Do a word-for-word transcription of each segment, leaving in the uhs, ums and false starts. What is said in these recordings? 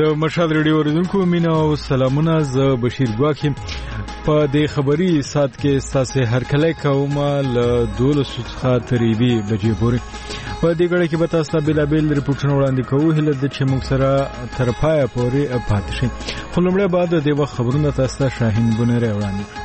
د مشهد ریډیو اوریدونکو مینه او سلامونه. زه بشیر ګواکیم په دې خبري سات کې ساسه هر کله کوم ل دولس څخه تریبي بجې پورې په دې غړي کې به تاسو ته بلابل ریپورتونه وړاندې کوو. هله د چې موږ سره تر پایه پورې پاتې شئ. خو لومړی بعد د وخت خبرونه تاسو ته شاهین بنره وړاندې.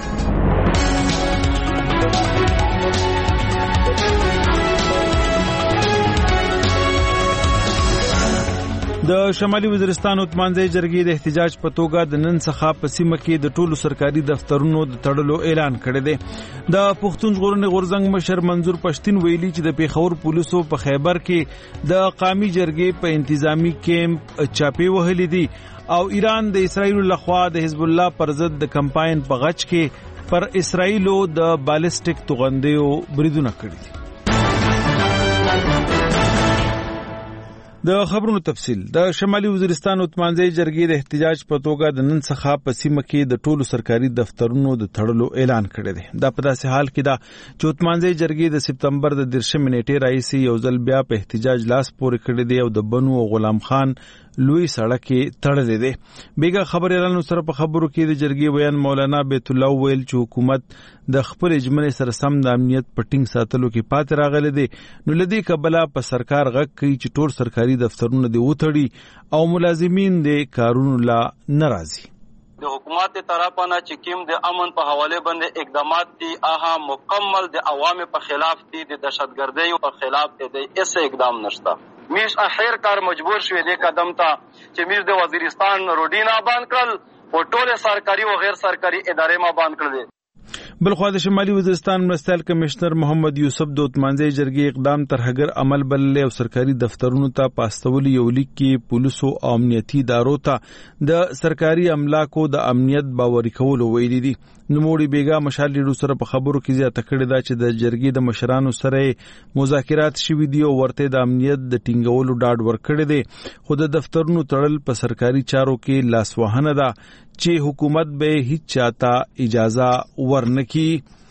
د شمالي وزیرستان عثمانزی جرګې د احتجاج په توګه د نن څخه په سیمه کې د ټولو سرکاري دفترونو د تړلو اعلان کړی دی. د پښتون ژغورنې غورځنګ مشر منظور پښتين ویلي چې د پیښور پولیسو په خیبر کې د قومي جرګې په انتظامی کیمپ چاپی وهلې دي او ایران د اسرایل لخوا د حزب الله پر ضد د کمپاین په غچ کې پر اسرایلو د بالستیک توغندیو بریدونه کړي دي. د خبرونو تفصیل. د شمالي وزیرستان عثمانزی جرګې د احتجاج په توګه د نن څخه په سیمه کې د ټولو سرکاري دفترونو د تړلو اعلان کړی دی. دا په داسې حال کې دا چې عثمانزی جرګې د سپتمبر د دیرشم نیټې راځي یو ځل بیا په احتجاج لاس پورې کړی دی او د بنو او غلام خان لوی سړک تړلې دی. بیګه خبريالانو سره په خبرو کې د جرګې بیان مولانا بیت الله ویل چې حکومت د خپل اجمنې سره سم د امنیت پټینګ ساتلو کې پاتې راغلی دی. نو لدی کبلا په سرکار غږ کوي چې ټول سرکاري دفترونه دی وتړي او ملازمین دی کارونو لا ناراضي. د حکومت طرفانه چې کوم د امن په حواله باندې اقدامات دي هغه مکمل د عوامو په خلاف دي، د دهشتګردۍ په خلاف دي، هیڅ اقدام نشته. میش اخر کار مجبور شوی دی قدم ته چې میش د وزیرستان روډینا باندې کړل او ټول سرکاري او غیر سرکاري ادارې ما باندې کړل. بلخوا د شمالي وزیرستان مرستیال کمشنر محمد یوسف د عثمانزی جرګې اقدام تر هغه عمل بللې او سرکاري دفترونو ته پاستول یو لیک کې پولیسو او امنیتي ادارو ته د سرکاري املاکو د امنیت باوري کولو ویلي دي. نوموړي بیګا مشال لیډو سره په خبرو کې زیاته کړې ده چې د جرګې د مشرانو سره مذاکرات شوي دي او ورته د امنیت د ټینګولو ډاډ ورکړی دی. خو د دفترونو تړل په سرکاري چارو کې لاسوهنه ده چې حکومت به هیڅ چاته اجازه ورنکي.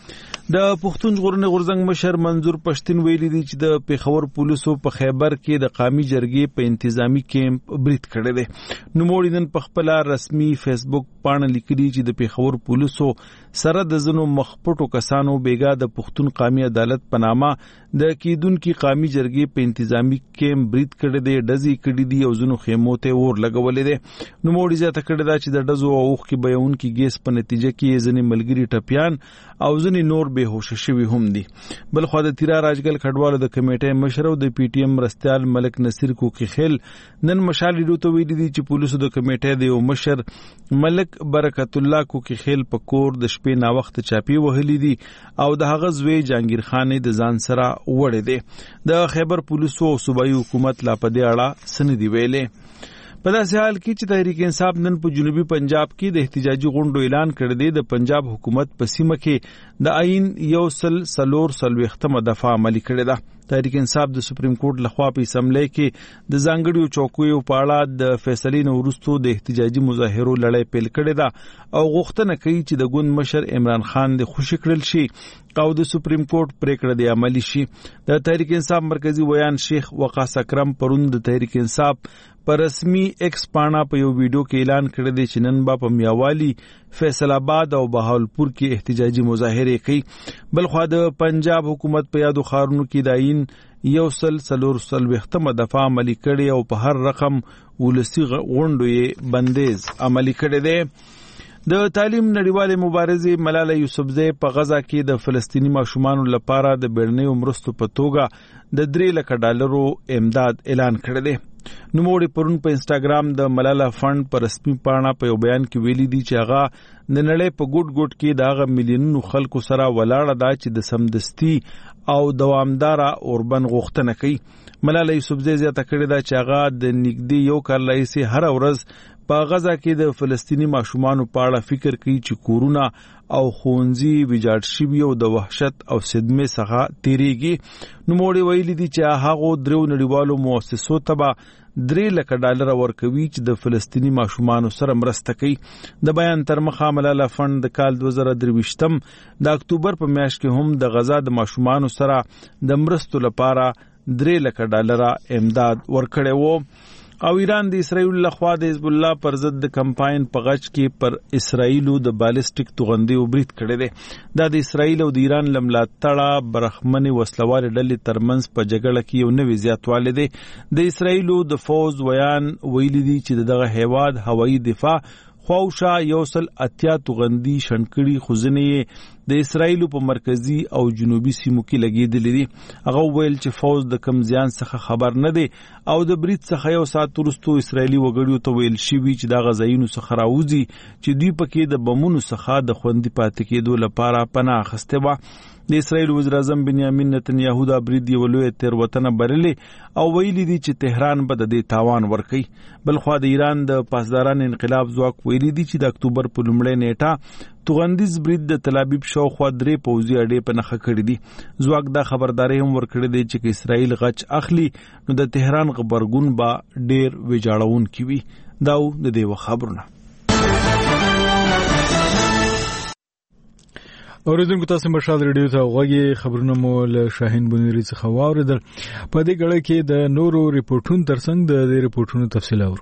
د پښتون ژغورنې غورځنګ مشر منظور پښتين ویلي دي چې د پیښور پولیسو په خیبر کې د قومي جرګې په انتظامی کیمپ برید کړی دی. نوموړي نن په خپل رسمي فیسبوک باندې لیکلي چې د پیښور پولیسو سره د زنو مخپټو کسانو بیګا د پښتون قومي عدالت په نامه د کیدونکو قومي جرګې په انتظامی کیمپ برید کړی دی، ډزې کړې دي او زنو خیمو ته ور لګولې دي. نوموړي زیاته کړی دا چې د ډزو او اوخ کې بیاون کې ګیس په نتیجه کې ځنې ملګری ټپیان او ځنې نور به هوش شوی هم دي. بل خو د تیرا راجګل کډوالو د کمیټې مشر او د پی ټی ایم مرستیال ملک نصیر کوکی خیل نن مشال لیدو ته ویلي دي چې پولیسو د کمیټې د یو مشر ملک برکت الله کوکی خیل په کور د شپې نا وخت چاپی وهلي دي او د هغه زوی جهانگیر خان د ځان سره وړي دي. د خیبر پولیسو او صوبایي حکومت لا په دې اړه سندې ویلې. په داسې حال کې چې تحریک انصاف نن په جنوبي پنجاب کې د احتجاجي غونډو اعلان کړی دی. د پنجاب حکومت په سیمه کې د آئین یو سل سلور سلويختمه دفعه عملي کړې ده. تحریک انصاف د سپریم کورټ لخوا په اسمبلی کې د ځانګړیو چوکیو په اړه د فیصلې نه وروسته د احتجاجي مظاهرو لړۍ پیل کړې ده او غوښتنه کوي چې د ګوند مشر عمران خان د خوشی کړل شي او د سپریم کورټ پریکړه د عملی شي. د تحریک انصاف مرکزی ویان شیخ وقاص اکرم پرون د تحریک انصاف پر رسمي ایکس پاڼه په یو ویډیو کې اعلان کړی دی چې نن با په میاوالی، فیصل آباد او بهاولپور کې احتجاجي مظاهره کوي. بلخو د پنجاب حکومت په یادو خارونو کې داین یو سل سلور سلويختمه دفعه عملي کړي او په هر رقم ولسی غونډو یې بندیز عملي کړي دي. د تعلیم نړیواله مبارزه ملاله یوسفزۍ په غزا کې د فلسطینی ماشومانو لپاره د بیړنیو مرستو په توګه د درې لک ډالرو امداد اعلان کړی دی. نوموړي پرون په انستاګرام د ملاله فند پر رسمي پاڼه په یو بیان کې ویلي دي چې هغه د نړۍ په ګډ ګډ کې دغه میلیونونو خلکو سره ولاړه ده چې د سمدستي او دوامداره اوربن غوښتنه کوي. ملاله یوسفزۍ زیاته کړې ده چې هغه د نږدې یو کال راهیسې هر ورځ په غزا کې د فلسطینی ماشومانو په اړه فکر کوي چې کورونه او خونځي ویجاړ شوي او د وحشت او صدمې څخه تیریږي. نوموړي ویلي دي چې هغه درو نړیوالو مؤسسو ته درې لک ډالر ورکوي چې د فلسطینی ماشومانو سره مرسته کوي. د بیان تر مخه ملاله فند د کال دوه زره درویشتم د اکتوبر په میاشت کې هم د غزا د ماشومانو سره د مرستو لپاره درې لک ډالر امداد ورکړی وو. او ایران د اسرائیل لخوا د حزب الله پر ضد د کمپاین په غچ کې پر اسرائیل د بالستیک توغندي وبرید کړي دي. دا د اسرائیل او د ایران لملاتړه برخمنې وسلوال ډلې ترمنځ په جګړه کې یو نوې زیاتوالی دی. د اسرائیل د فوز ویان ویلي دي چې دغه هیواد هوایي دفاع خواوشا یو سل اتیا توغندي شنکړي خوځنې د اسرائیل په مرکزی او جنوبي سیمو کې لګېدلې دي. هغه ویل چې فوز د کم زیان څخه خبر نه دی او د برید څخه یو ساعت وروسته اسرائیلي وګړو ته ویل شوي چې دا غځایونو څخه راوځي چې دوی پکې د بمونو څخه د خوندي پاتې کېدو لپاره پناه اخیستې وه. د اسرائیل وزیر اعظم بنیامین نتنیاهو دا برید یو لویه تېروتنه بللې او ویلي دي چې تهران به د دې تاوان ورکوي. بلخوا د ایران د پاسداران انقلاب ځواک ویلي دي چې د اکتوبر په لومړۍ نیټه توغندیز برید د تل ابیب شاوخوا درې پوځي اډې په نښه کړي دي. ځواک دا خبرداري هم ورکړې دی چې اسرائیل غچ اخلي نو د تهران غبرګون به ډیر ویجاړونکی وي. دا د دې خبرونه. اوریدونکو تاسو مشال ریډیو ته غوږی خبرونه مو له شاهین بنيري څخه واوریدل. په دې غړې کې د نورو ریپورتونو ترڅنګ د دې ریپورتونو تفصیل اورو.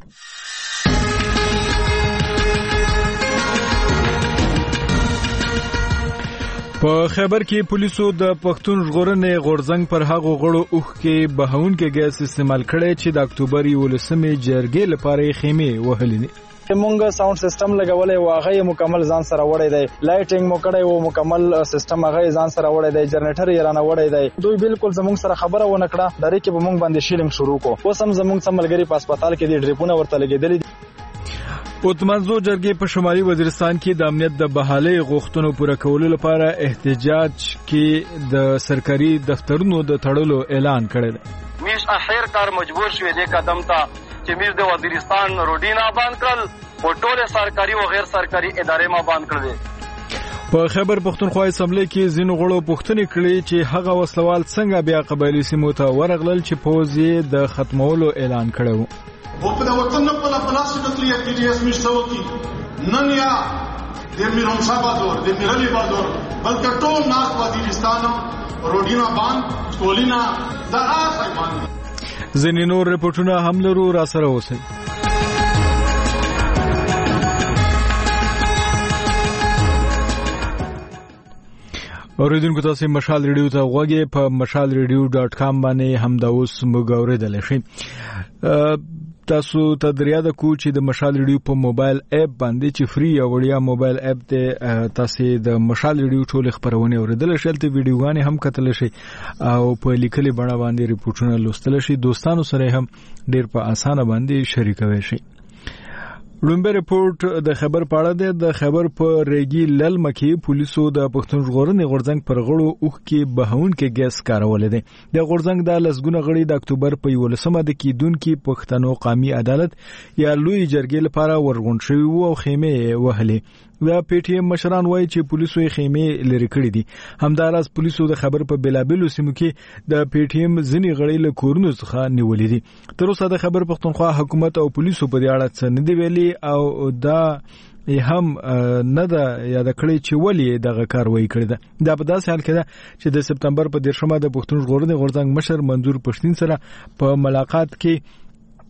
په خیبر کې پولیسو د پښتون ژغورنې غورځنګ پر هغو غړو اوخ کې بهون کې ګیس استعمال کړي چې د اکتوبر یولسمې جرګې لپاره خیمه وهلې دي. مونږ ساوند سیستم لګولې واغې مکمل ځان سره وړې دی، لایټینګ مو کړی وو مکمل سیستم هغه ځان سره وړې دی، جنریټر یې رانه وړې دی. دوی بالکل زموږ سره خبره ونه کړه، درې کې به مونږ باندې شیلینګ شروع کو. اوس هم زموږ سم ملګری په هسپتال کې دي ډریپونه ورته لګېدلې دي. اوتمنځو جرګې په شمالي وزیرستان کې د امنیت د بحالي غوښتنو پوره کولو لپاره احتجاج کې د سرکاري دفترونو د تړلو اعلان کړی دی. میش اخر کار مجبور شوې دې قدم ته چې میر د وزیرستان روډینا باندې کړل او ټول سرکاري او غیر سرکاري ادارې ما باندې کړل. په خیبر پښتونخوا اسمبلی کې ځینو غړو پوښتنې کړې چې هغه وسلوال څنګه بیا قبایلی سیمو ته ورغلل چې پوز یې د ختمولو اعلان کړی و. वो अपने वतन में पला पलास निकली है टीडीएस मिस्टरों की ननिया दे मिरोंसा बादोर दे मिरली बादोर बल्कि टो नाक वजीरिस्तान रोडीना बांध कोलिना दरा साइमान ځینې نور ریپورتونه هم لرو را سره اوسئ. اوریدونکو تاسو مشال ریډیو ته غوږی په مشال ریډیو ډاٹ کام باندې هم دا اوس موږ اوریدل شي. تاسو ته دریا د کو چې د مشال ریډیو په موبایل اپ باندې چې فری او وړیا موبایل اپ ته تاسو د مشال ریډیو ټول خبرونه اوریدل شي، ته ویډیوګانې هم کتل شي او په لیکلي بڼه باندې ریپورتونه لوستل شي. دوستانو سره هم ډیر په اسانه باندې شریکوي شي. لومبه ریپورت د خبر پاړه ده. د خبر په ریګي لل مکی پولیسو د پښتون ژغورنې غورځنګ پر غړو اوخ کې بهون کې ګیس کارول دي. د غورځنګ د لسګونه غړي د اکتوبر په یولسمه د کیدونکو پښتنو قومي عدالت یا لوی جرګې لپاره ورغون شوی وو او خیمه وهلې. د پی ټی ایم مشران وایي چې پولیسو یې خیمه لري کړې دي. همداراز پولیسو د خبر په بلابلو سیمو کې د پی ټی ایم ځینې غړي له کورونو څخه نیولې دي. تر اوسه د خبر پښتونخوا حکومت او پولیسو په دې اړه څه نه دی ویلي او دا هم نه ده یاد کړی چې ولې دغه کاروایی کړې ده. دا په داسې حال کې ده چې د سپتمبر په دیرشمه د پښتون ژغورنې غورځنګ مشر منظور پښتین سره په ملاقات کې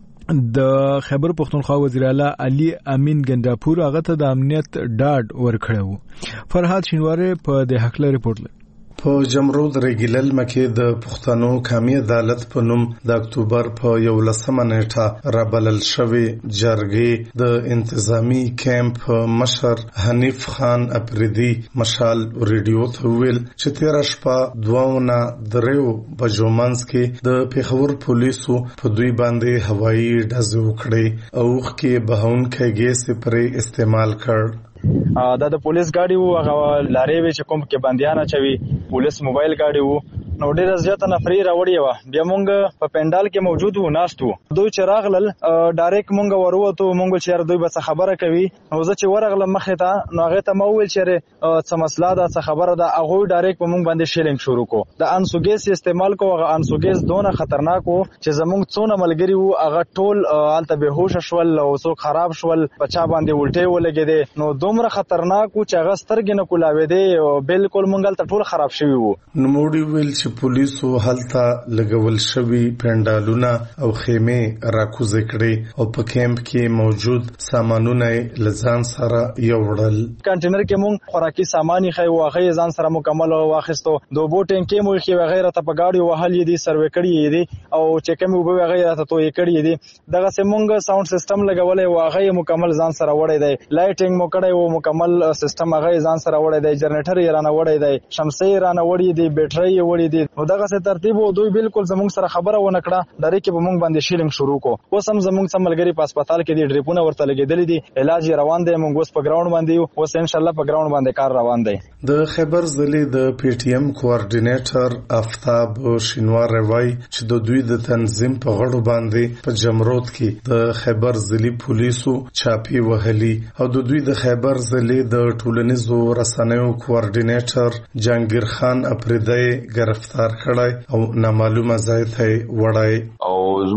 د خیبر پښتونخوا وزیر اعلی علي امین ګنداپور هغه ته د امنیت ډاډ ورکړو. فرهاد شینواری په د حقله ریپورت لري. په جمرود ریګیلل مکه د پښتنو قومي عدالت په نوم د اکتوبر په یولسمه نیټه رابلل شوی جرګې د انتظامی کیمپ مشر حنیف خان اپریدي مشال ریډیو ته ویل چې تیر شپه دوونه دریو بجو منځ کې د پیښور پولیسو په دوی باندې هوایي ډزې وکړې او کې بهون کې ګیس پرې استعمال کړ. دا د پولیس گاډي وو، هغه لارې وی چې کوم کې بنديان اچوي، پولیس موبایل گاډي وو. نو ډیره زیاته نفری راوړی و. بیا مونږ په پندال کې موجود وو، ناست وو. دوی چې راغلل ډایرکټ مونږ وروته، مونږ چې دوی به خبره کوي. نو زه چې ورغلم مخې ته، نو هغه ته مو ویل چې څه مسله ده، څه خبره ده. هغه ډایرکټ په مونږ باندې شیلینګ شروع کو. د انسوګیس استعمال کو. هغه انسوګیس دونه خطرناک وو چې زمونږ څونه ملګری وو هغه ټول حالت به هوش شول او څو خراب شول، بچا باندې الټه ولګیدې. نو دومره خطرناک وو چې هغه سترګې نه کولاوي دي، بالکل مونږ ته ټول خراب شوی وو. نو موډي ویل چې چې پولیسو هلته لګول شوي پنډالونه او خیمې راکوزې کړې او په کیمپ کې موجود سامانونه لزان سره یوړل. کنټینر کې مونږ خوراکي سامان خای واغې ځان سره مکمل واخیستو. دوبو ټینکې مو خې وغیرہ ته په گاډي وهلې دي سروې کړې دي او چې کوم وب وغیرہ ته توې کړې دي. دغه سیمونګ ساوند سیستم لګولې واغې مکمل ځان سره وړې دی. لایټینګ مو کړې وو مکمل سیستم هغه ځان سره وړې دی. جنریټر یې رانه وړې دی. شمسې رانه وړې دي. بیټرۍ یې وړې دي. نو دغه څه ترتیب وو دوی بالکل زمونږ سره خبره ونه کړه. ډېر کې به مونږ باندې شیلینګ شروع کو. اوس هم زمونږ سم ملګری په هسپتال کې دي ډریپونه ورته لګېدلې دي. علاج یې روان دی. مونږ اوس په ګراوند باندې یو. اوس ان شاء الله په ګراوند باندې کار روان دی. د خیبر ضلع د پی ټی ایم کوارډینیټر آفتاب شینوار وایي چې د دوی د تنظیم په غړو باندې په جمرود کې د خیبر ضلع پولیسو چاپی وهلي او د دوی د خیبر ضلع د ټولنیزو رسنیو کوارډینیټر جهانگیر خان اپریدی گرفتار کړی او نامعلومه ځای ته وړی او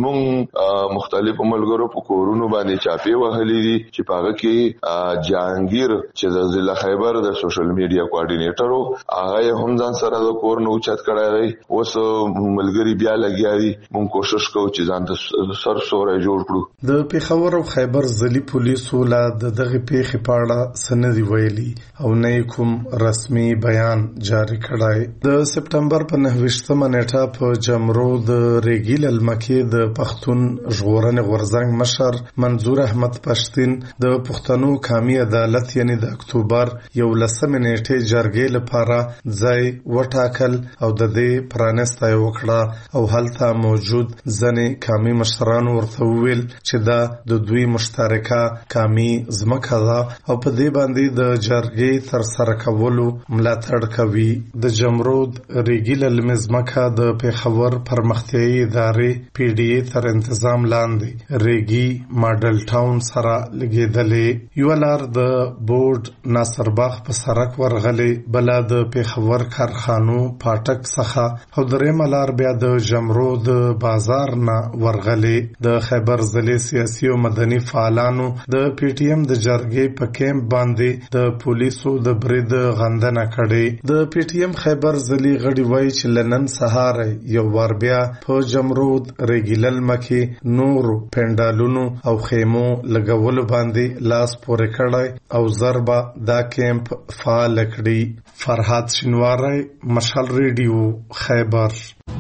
زموږ مختلفو ملګرو په کورونو باندې چاپی وهلي دي چې په هغه کې جهانگیر چې د ضلع خیبر د سوشل میډیا کوارډینیټر هغه هم ځان سره د کور نه اوچت کړی دی. اوس ملګری بیا لګیا دي. موږ کوشش کوو چې ځان ته سر سوری جوړ کړو. د پیښور او خیبر ضلع پولیسو لا د دغه پیښې په اړه څه نه دي ویلي او نه کوم رسمي بیان جاری کړی. د سپټمبر په نهه ویشتمه نیټه په جمرو د ریګیل المکې د پښتون ژغورنې غورځنګ مشر منظور احمد پښتین د پښتنو قومي عدالت یعنی د اکتوبر یولسمې نیټې جرګې لپاره ځای وټاکل او د دې پرانسته وکړه او هلته موجود ځنې قومي مشرانو ورته وویل چې دا د دوی مشترکه قومي ځمکه ده او په دې باندې د جرګې تر سره کولو ملاتړ کوي. د جمرود ریګیل المزمکه د پیښور پرمختیایي ادارې پی ډی ای تر انتظام لاندې ریګي ماډل ټاون سره لګېدلې. یو لار د بورډ ناصرباغ په سرک ورغلې بله د پیښور کارخانو پاټک څخه او درېیمه لار بیا د جمرو د بازار نه ورغلې. د خیبر ضلع سیاسي او مدني فعالانو د پی ټی ایم د جرګې په کیمپ باندې د پولیسو د برید غندنه کړې. د پی ټی ایم خیبر ضلع غړي وایي چې لنن سهار یو وار بیا په جمرود ریګیلل مکې نورو پنډالونو او خیمو لګولو باندې لاس پورې کړی او ضربه دا کیمپ فعال کړي. فرهاد شینواری مشال ریډیو خیبر.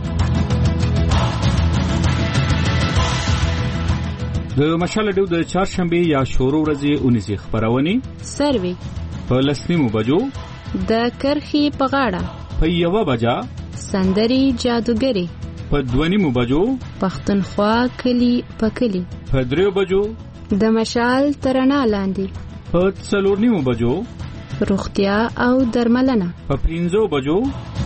د مشال ډیو د چهارشنبه یا شورو ورځې اونیزي خبرونه سروي په لسنیمو بجو د کرخي په غاړه په یوه بجا سندري جادوګری په دوه بجو پښتونخوا کلی په کلی په دریو بجو د مشال ترنا لاندې په څلور نیمو بجو روغتیا او درملنه په پنځو بجو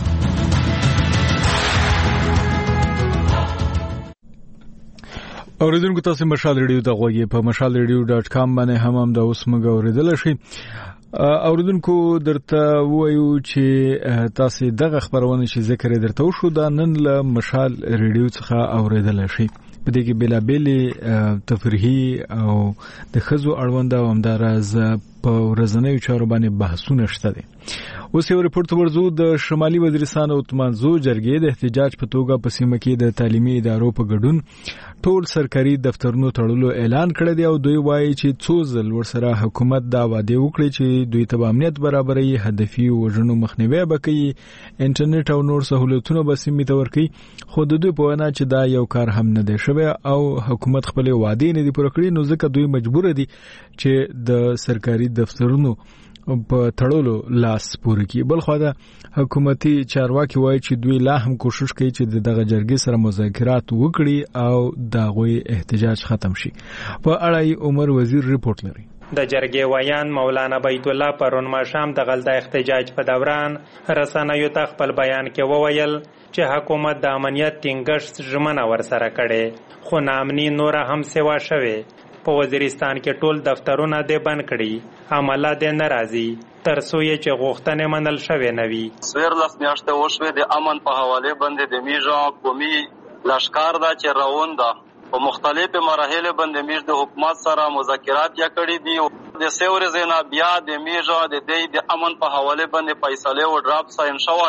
اوریدونکو تاسو مشال ریډیو ته غوږی په مشال ریډیو ډاټ کام باندې هم هم د اوس مګ اوریدل شي. اوریدونکو درته وایو چې تاسو دغه خبرونه چې ذکر درته وشو دا نن له مشال ریډیو څخه اوریدل شي. په دې کې بلابل تفریحي او د خزو اړوند او همدارز په ورځنیو چارو باندې بحثونه شته دي. اوس یو ریپورت ورزو د شمالي وزیرستان او تمانزو جرګې د احتجاج په توګه په سیمه کې د تعلیمي ادارو په ګډون ټول سرکاري دفترونو تړلو اعلان کړی دی او دوی وایي چې څو ځل ورسره حکومت دا وعده وکړي چې دوی ته امنیت برابرۍ هدفي وژنو مخنیوي وکړي انټرنیټ او نور سہولتونه به سیمې ته ورکړي خو د دوی په وینا چې دا یو کار هم نه دی شوی او حکومت خپل وعده نه دی پوره کړی نو ځکه دوی مجبور دي چې د سرکاري دفترونو په تړلو لاس پورې کی. بل خو دا حکومتي چارواکي وایي چې دوی لا هم کوشش کوي چې دغه جرګې سره مذاکرات وکړي او دغه احتجاج ختم شي. په اړه عمر وزیر ریپورت لري. د جرګې ویان مولانا بیت الله پرون ماښام د غلطه احتجاج په دوران رسنیو ته خپل بیان کې وویل چې حکومت د امنیت ټینګښت ژمنه ورسره کړې خو نامني نور هم سوا شوه. په وزیرستان کې ټول دفترونه دې بند کړي عمله دې ناراضي تر څو یې چې غوښتنې منل شوې نه وي. سویرلس میاشتې وشوې د امن په حواله باندې د میژه قومي لشکار دا چې روان ده په مختلفو مراحلو باندې میژ د حکومت سره مذاکرات یا کړي دي. د سیور زینا بیا د میژه د دې د امن په حواله باندې فیصله او ډراپ ساين شو ده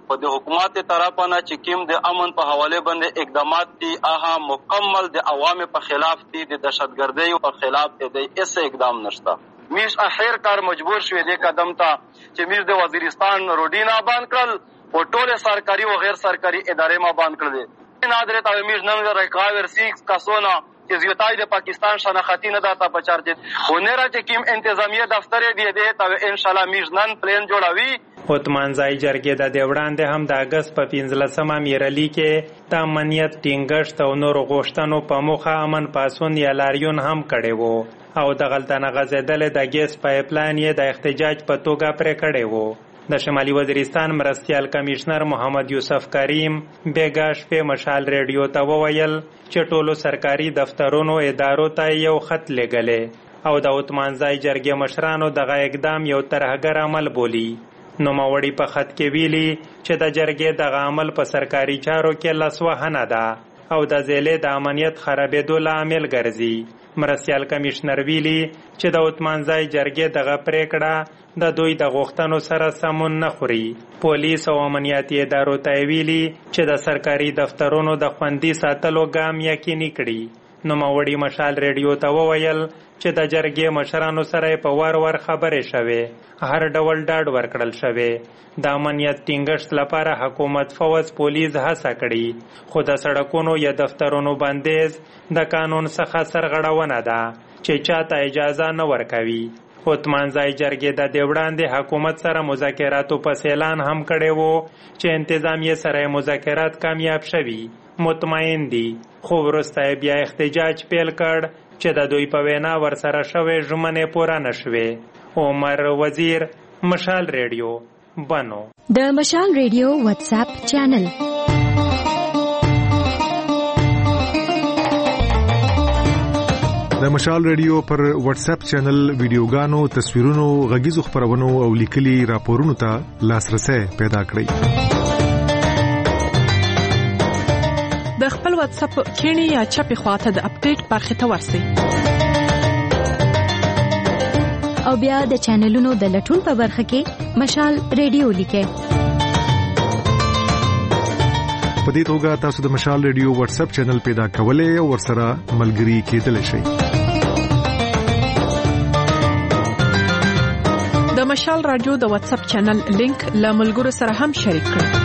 په د حکومت طرفانه چې کوم د امن په حواله باندې اقدامات دي هغه مکمل د عوامو په خلاف دي، د دهشتګردۍ په خلاف دي، هیڅ اقدام نشته. میش اخر کار مجبور شوی دی قدم ته چې میش د وزیرستان روډینا باندې کړل او ټول سرکاري او غیر سرکاري ادارې ما باندې کړل. نادر ته میش نن ریکاور سیکس کسونه چې زیاتای د پاکستان شناختی نه داتا پچار دي خونه را چې کوم انتظامیه دفتر دی دی ته ان شاء الله میش نن پلان جوړوي. هوتمانځای جرګې د دې وړاندې هم د اګست په پنځلسمه میرالي کې د امنیت ټینګښت او نورو غوښتنو په موخه امن پاسون یا لاریون هم کړی وو او د غلطانه غځېدلې د ګیس پایپلاین یې د احتجاج په توګه پرې کړی وو. د شمالي وزیرستان مرستیال کمشنر محمد یوسف کریم بیګا شپې مشال ریډیو ته وویل چې ټولو سرکاري دفترونو ادارو ته یو خط لېږلی او د هوتمانځای جرګې مشرانو دغه اقدام یو ترهګر عمل بولي. نوموړي په خط کې ویلي چې د جرګې دغه عمل په سرکاري چارو کې لاسوهنه ده او د ضلع د امنیت خرابېدو لامل ګرځي. مرستیال کمشنر ویلي چې د هوتمانځای جرګې دغه پریکړه د دوی د غوښتنو سره سمون نه خوري. پولیس او امنیتي ادارو ته ویلي چې د سرکاري دفترونو د خوندي ساتلو ګام یقیني کړي. نوموړي مشال ریډیو ته وویل چې د جرګې مشرانو سره په وار وار خبرې شوې، هر ډول ډاډ ورکړل شوې. د امنیت ټینګښت لپاره حکومت فوج پولیس هڅه کړي، خو د سړکونو یا دفترونو بندیز د قانون څخه سرغړونه ده چې چاته اجازه نه ورکوي. هوتمانځای جرګې د دې وړاندې حکومت سره مذاکراتو پس اعلان هم کړی وو چې انتظامیه سره مذاکرات کامیاب شوي، مطمئن دي، خو وروسته بیا احتجاج پیل کړ چې د دوی په وینا ورسره شوې ژمنې پوره نه شوې. عمر وزیر، مشال ریډیو، بنو. د مشال ریډیو واتس اپ چینل د مشال ریډیو پر واتس اپ چینل ویډیوګانو، تصویرونو، غږیزو خبرونو او لیکلي راپورونو ته لاسرسي پیدا کړئ. د خپل واتس اپ کینی یا چپی خواته د اپډیټ برخه ته ورسئ او بیا د چینلونو د لټون په برخه کې مشال ریډیو لیکئ. په دې توګه تاسو د مشال ریډیو واتس اپ چینل پیدا کولای او ورسره ملګري کېدلی شئ. د مشال رادیو د واتس اپ چینل لینک له ملګرو سره هم شریک کړئ.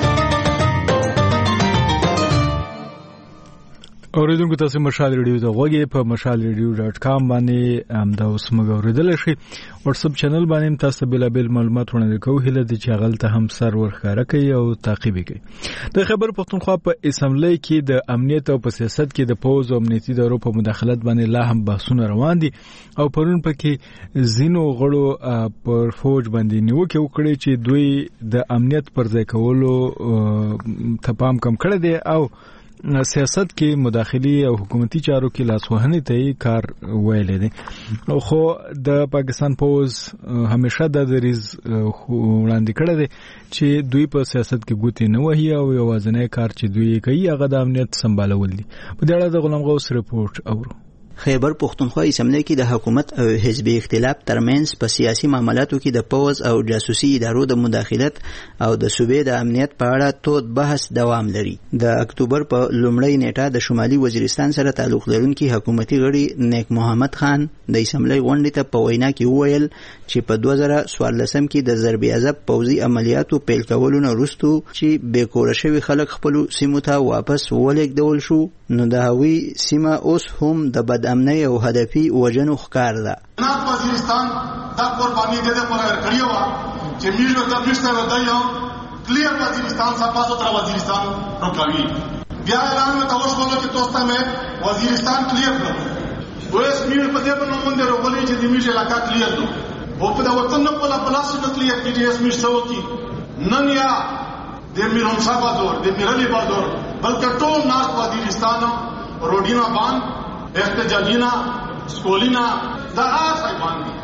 اوریدونکو تاسو مشال ریډیو ته غوږی په مشال ریډیو ډاټ کام باندې هم دا اوس موږ اوریدل شي. واتس اپ چینل باندې تاسو بلابل معلومات وړاندې کوو، هله د چغل ته هم سرور ښکارا کوي او تعقیب کوي. د خبر پښتونخوا په اسمبلی کې د امنیت او په سیاست کې د پوز او امنیتي ادارو په مداخلت باندې لا هم بحثونه روان دي او پرون پکې زینو غړو پر فوج باندې نیوکه وکړي چې دوی د امنیت پر ځای کولو ته پام کم کړی دی او سیاست کې مداخلي او حکومتي چارو کې لاسوهنې ته کار ویلې دي. خو د پاکستان پوز همیشه د دریز وړاندې کړی دی چې دوی په سیاست کې ګوتې نه وهي او یوازینی کار چې دوی کوي هغه د امنیت سمبالول دي. په دې اړه د غلام غوث رپورټ اورو. خیبر پښتونخوا اسمبلی کې د حکومت او حزبي اختلاف ترمنځ په سیاسي معاملاتو کې د پوز او جاسوسي ادارو د مداخلت او د صوبې د امنیت په اړه تود بحث دوام لري. د اکتوبر په لومړۍ نیټه د شمالي وزیرستان سره تعلق لرونکي حکومتي غړي نیک محمد خان د اسمبلی غونډې ته په وینا کې وویل چې په دوه زره څوارلسم کې د ضرب عذاب پوځي عملیاتو پیل کولو نه وروسته چې بې کوره شوي خلک خپلو سیمو ته واپس ولېږدول شو، نو د هغوی سیمه اوس هم د بد امنۍ او هدفي وژنو ښکار ده. جناب وزیرستان دا قرباني دې پر کړی و چې میږي د مشته ودایو کلیر وزیرستان صفا سترا وزیرستان روکاوی بیا اعلان میں توش بولو چې دوستا میں وزیرستان کلیر کړو وېس میږي په دې باندې مونږ وروغلی چې د میږي علاقہ کلیر کړو او په دا وطن په پلاس کې کلیر کیږي اس میږي سو کی نن یا د میرون صاحب د میرلی بادور بلکې ټول نارت وزیرستان روډینا باندې احتجاجینا سکولینا دا آسای باندې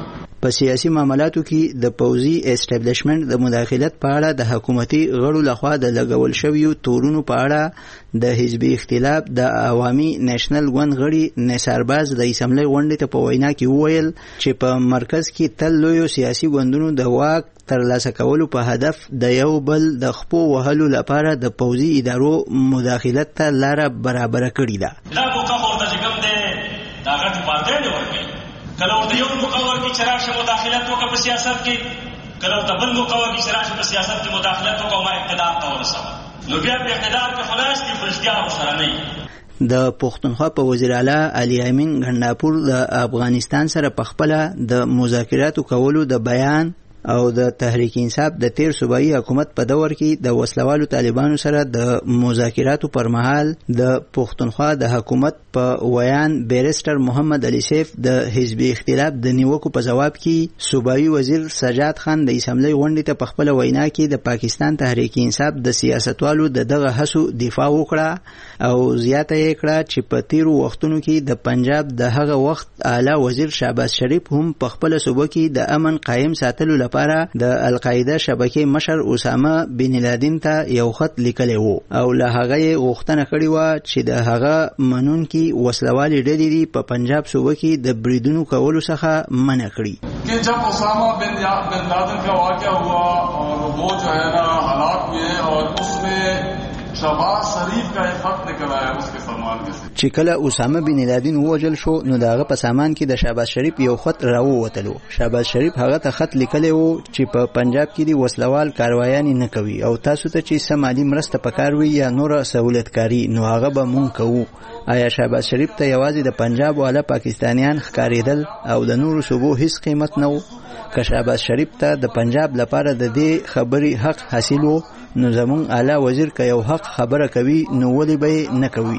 په سیاسي معاملاتو کې د پوځي اسټابلیشمنت د مداخلت په اړه د حکومتي غړو لخوا د لګول شویو تورونو په اړه د حزبي اختلاف د عوامي نېشنل ګوند غړي نثارباز د اسمبلی غونډې ته په وینا کې وویل چې په مرکز کې تل لویو سیاسي ګوندونو د واک ترلاسه کولو په هدف د یو بل د خپو وهلو لپاره د پوځي ادارو مداخلت ته لاره برابره کړې ده. دا موقع ورته چې کوم دی دا غټ پارټۍ دی ورکوي کله ورته یو موقع ورکړي چې راشه مداخلت وکړه په سیاست کې کله ورته بل موقع ورکړي چې راشه په سیاست کې مداخلت وکړه او ما اقتدار ته ورسوه نو بیا په اقتدار کې خلاص کې فرشتیا ورسره نه وي. د پښتونخوا په وزیر اعلی علي امین غنډاپور د افغانستان سره په خپله د مذاکراتو کولو د بیان او د تحریک انصاف د تیر صوبایي حکومت په دور کې د وسلوالو طالبانو سره د مذاکراتو پر مهال د پښتونخوا د حکومت په ویان بیرسټر محمد علي سیف د حزبي اختلاف د نیوکو په جواب کې صوبایي وزیر سجاد خان د اسمبلی غونډې ته په خپل وینا کې د پاکستان تحریک انصاف د سیاستوالو د دغه هڅو دفاع وکړه او زیاته یې کړه چې په تیرو وختونو کې د پنجاب د هغه وخت اعلی وزیر شهباز شریف هم په خپل صوبه کې د امن قائم ساتلو لپاره د القاعده شبکې مشر اسامه بن لادن ته یو خط لیکلی وو او له هغه یې غوښتنه کړې وه چې د هغه منونکي وسلوالې ډلې دي په پنجاب صوبه کې د بریدونو کولو څخه منع کړي. کہ جب اسامہ بن بن لادن کا واقعہ ہوا اور وہ جو ہے نا ہلاک ہوئے اور اس میں شہباز شریف کا ایک خط نکل آیا اس کے سامان میں سے چې کله اسامه بن لادن ووژل شو نو دغه په سامان کې د شهباز شریف یو خط راووتلو. شهباز شریف هغه ته خط لیکلی وو چې په پنجاب کې دی وسلوال کاروایانې نه کوي او تاسو ته چې څه مالي مرسته پکار وي یا نوره سہولتکاري نو هغه به مونږ کوو. آیا شهباز شریف ته یوازې د پنجاب والا پاکستانیان ښکارېدل او د نورو صوبو هیڅ قیمت نه و؟ که شهباز شریف ته د پنجاب لپاره د دې خبرې حق حاصل و نو زمون اعلی وزیر که یو حق خبره کوي نو ولې به نه کوي؟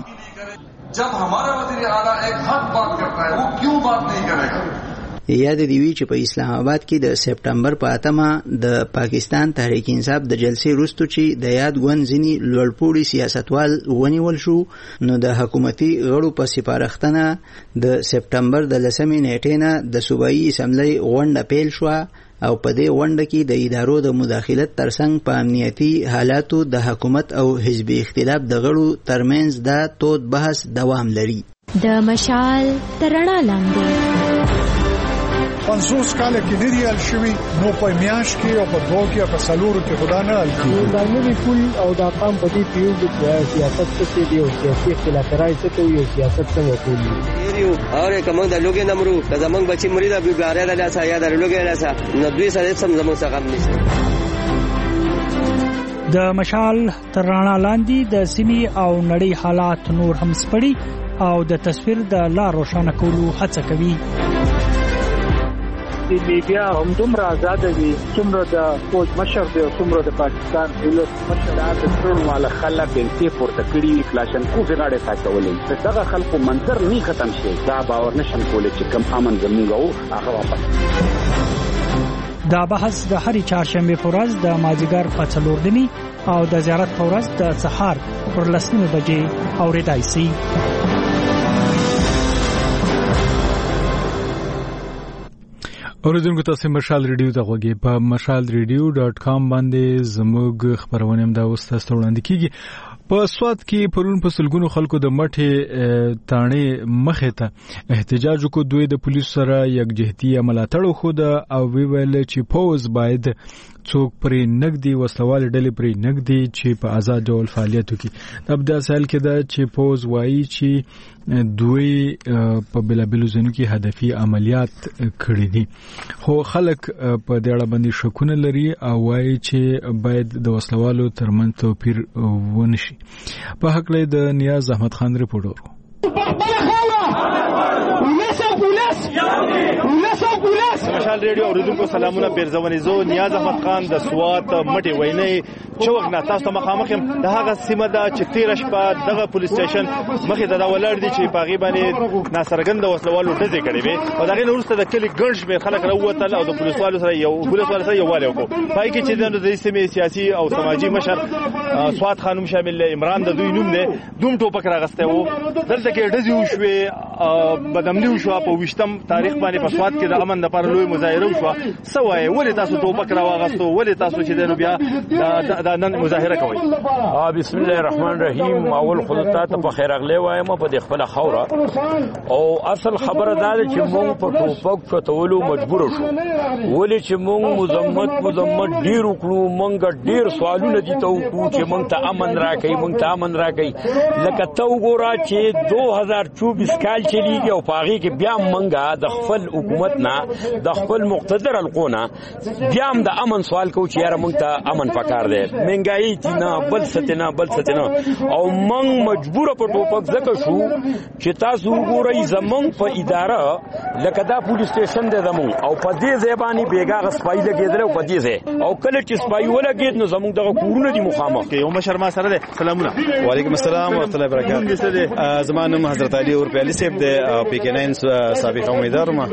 جب ہمارا وزیر اعلیٰ ایک حق بات کرتا ہے وہ کیوں بات نہیں کرے گا؟ یاد دی وی چې په اسلام آباد کې د سپټمبر په اتمه د پاکستان تحریک انصاف د جلسې وروسته چې د یاد ګوند ځینې لوړپوړي سیاستوال ونیول شو نو د حکومتي غړو په سپارښتنه د سپټمبر د لسمې نیټې نه د صوبایي اسمبلی غونډه پیل شوه او په دې غونډه کې د ادارو د مداخلت ترڅنګ په امنیتي حالاتو د حکومت او حزبي اختلاف د غړو ترمنځ دا تود بحث دوام لري. د مشال تر رڼا لاندې پنځوس کاله کې نه ریال شوي نو په میاشت کې او په دوه کې او په څلورو کې خدا نه حل کیږي. دا نوی پول او دا قام په دې پیو د سیاست څخه دی او سیاسي اختلاف راځي څه کوي سیاست څنګه کوي یو اور کوم د لوګي نمرو د زمنګ بچي مریدا بیګاره د لاسه یا د لوګي لاسه نو دوی سره سم زموږ څخه غم نشته. د مشال تر رڼا لاندې د سیمې او نړۍ حالات نور هم سپړي او د تصویر د لا روښانه کولو هڅه کوي. د میډیا هم دومره آزاد دي څومره د فوج مشر دی او څومره د پاکستان دولت مشر د ټول مال خلک بنتي پورته کړی کلاشن کو غاړه ساتولې چې دغه خلکو منظر نه ختم شي دا باور نشم کولای چې کم امن زموږ او هغه واپس. دا بحث د هرې چهارشنبه په ورځ د مازیګر په څلور نیمې او د زیارت په ورځ د سهار پر لسمه بجې اورېدای شي. اوریدونکو تاسو مشال ریډیو ته غوږی په مشال ریډیو ډاټ کام باندې زموږ خبرونه هم دا اوس تاسو وړاندې کیږي. په سواد کې پرون په سلګونو خلکو د مټې تانې مخه ته احتجاج وکړ. دوی د پولیسو سره یکجهتي ملاتړ وکړ او ویل چې پوز باید څوک پرې نګدي وسلوال ډلې پرې نګدي چې په آزاد ډول فعالیت وکړي. د ابدا سال کې دا چې پوز وایي چې دوی په بلابلو ځینو کې هدفي عملیات کړي دي خو خلک په دې اړه باندې شکونه لري او وایي چې باید د وسلوالو ترمنځ توپیر ونشي. په حق له د نیاز احمد خان رپورټ ورو مشال ریډیو اوریدونکو سلامونه بیرزونی زو نیاز احمد خان د سوات مټي ویني چوک نه تاسو مخامخ د هغه سیمه د چتیر شپه دغه پولیس سټیشن مخې ته دا ولر دي چې پاغي باندې ناصرګند وسلوالو ټزې کړي وي او دغه نورسته د کلی ګنج به خلک راووتل او د پولیسوالو سره یو پولیسوالو سره یو والي وکړو پای کې چې د سیمې سیاسي او سماجی مشر سوات خانم شامل عمران د دوی نوم دی دوم ټوپک راغسته وو دلته کې ډزې وشوي بدمنی وشو په وشتم تاریخ باندې په سواد کې د امن لپاره لوی مظاهره وشو سوای ولې تاسو ټوپک راوغستو ولې تاسو چې دنو بیا د نن مظاهره کوي؟ بسم الله الرحمن الرحیم. اول خدای ته په خیر اغلی وایم په خپل خوره او اصل خبره دا ده چې مونږ په ټوپک چتولو مجبور شو ولې چې مونږ مزمت مزمت ډیر وکړو مونږ ډیر سوالونه دي ته وکړو چې مونږ ته امن راکړي مونږ ته امن راکړي لکه ته وګوره چې دو هزار چوبیس کال چلیږي او پاغي کې بیا مونږه د خپل حکومت نه د خپل مقتدر القونه بیا هم د امن سوال کوو چې یاره مونږ ته امن پکار دی منګایي دي نه بل ستنه بل ستنه او مونږ مجبور په ټوپک ځکه شو چې تاسو وګورئ زمونږ په اداره لکه دا پولیس سټیشن دی زمونږ او په دې ځای باندې بیګا سپای لګېدل او په دې ځای او کله چې سپای ولګېد نو زمونږ دغه کورونه دي مخامخ یو مشر ما سره دی. سلامونه. وعلیکم السلام ورحمۃ اللہ وبرکاتہ. زما نوم حضرت علي اور پیالي صاحب دی او پی کې ناین سابق امیدوار ما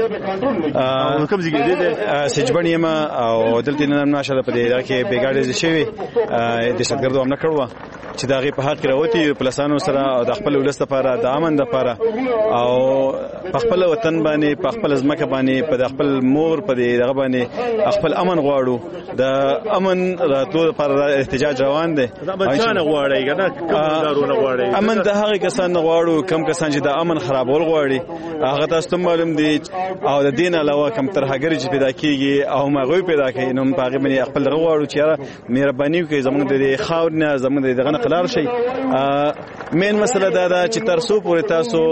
کوم ځای کې دی سجبن یم او دلته نن ماشاءالله په دې کې بیګاډې شوی دهشتګردو هم نه کړو چې دا غي په حق راوتی پلسانو سره او د خپل ولست لپاره د امن لپاره او په خپل وطن باندې په خپل ځمکه باندې په خپل مور په دغه باندې خپل امن غواړو د امن راتلو لپاره احتجاج روان دي. امن څنګه غواړي کنه کوم دارونه غواړي؟ امن د هغه کسان غواړو کم کسان چې د امن خرابول غواړي هغه تاسو معلوم دي او د دین علاوه کم ترهګری چې پیدا کیږي او مغوي پیدا کوي نو په هغه باندې خپل غواړو چې مهرباني کوي زموږ د خاور نه زموږ دغه قرار شي. مین مسله دا ده چې ترسو پورې تاسو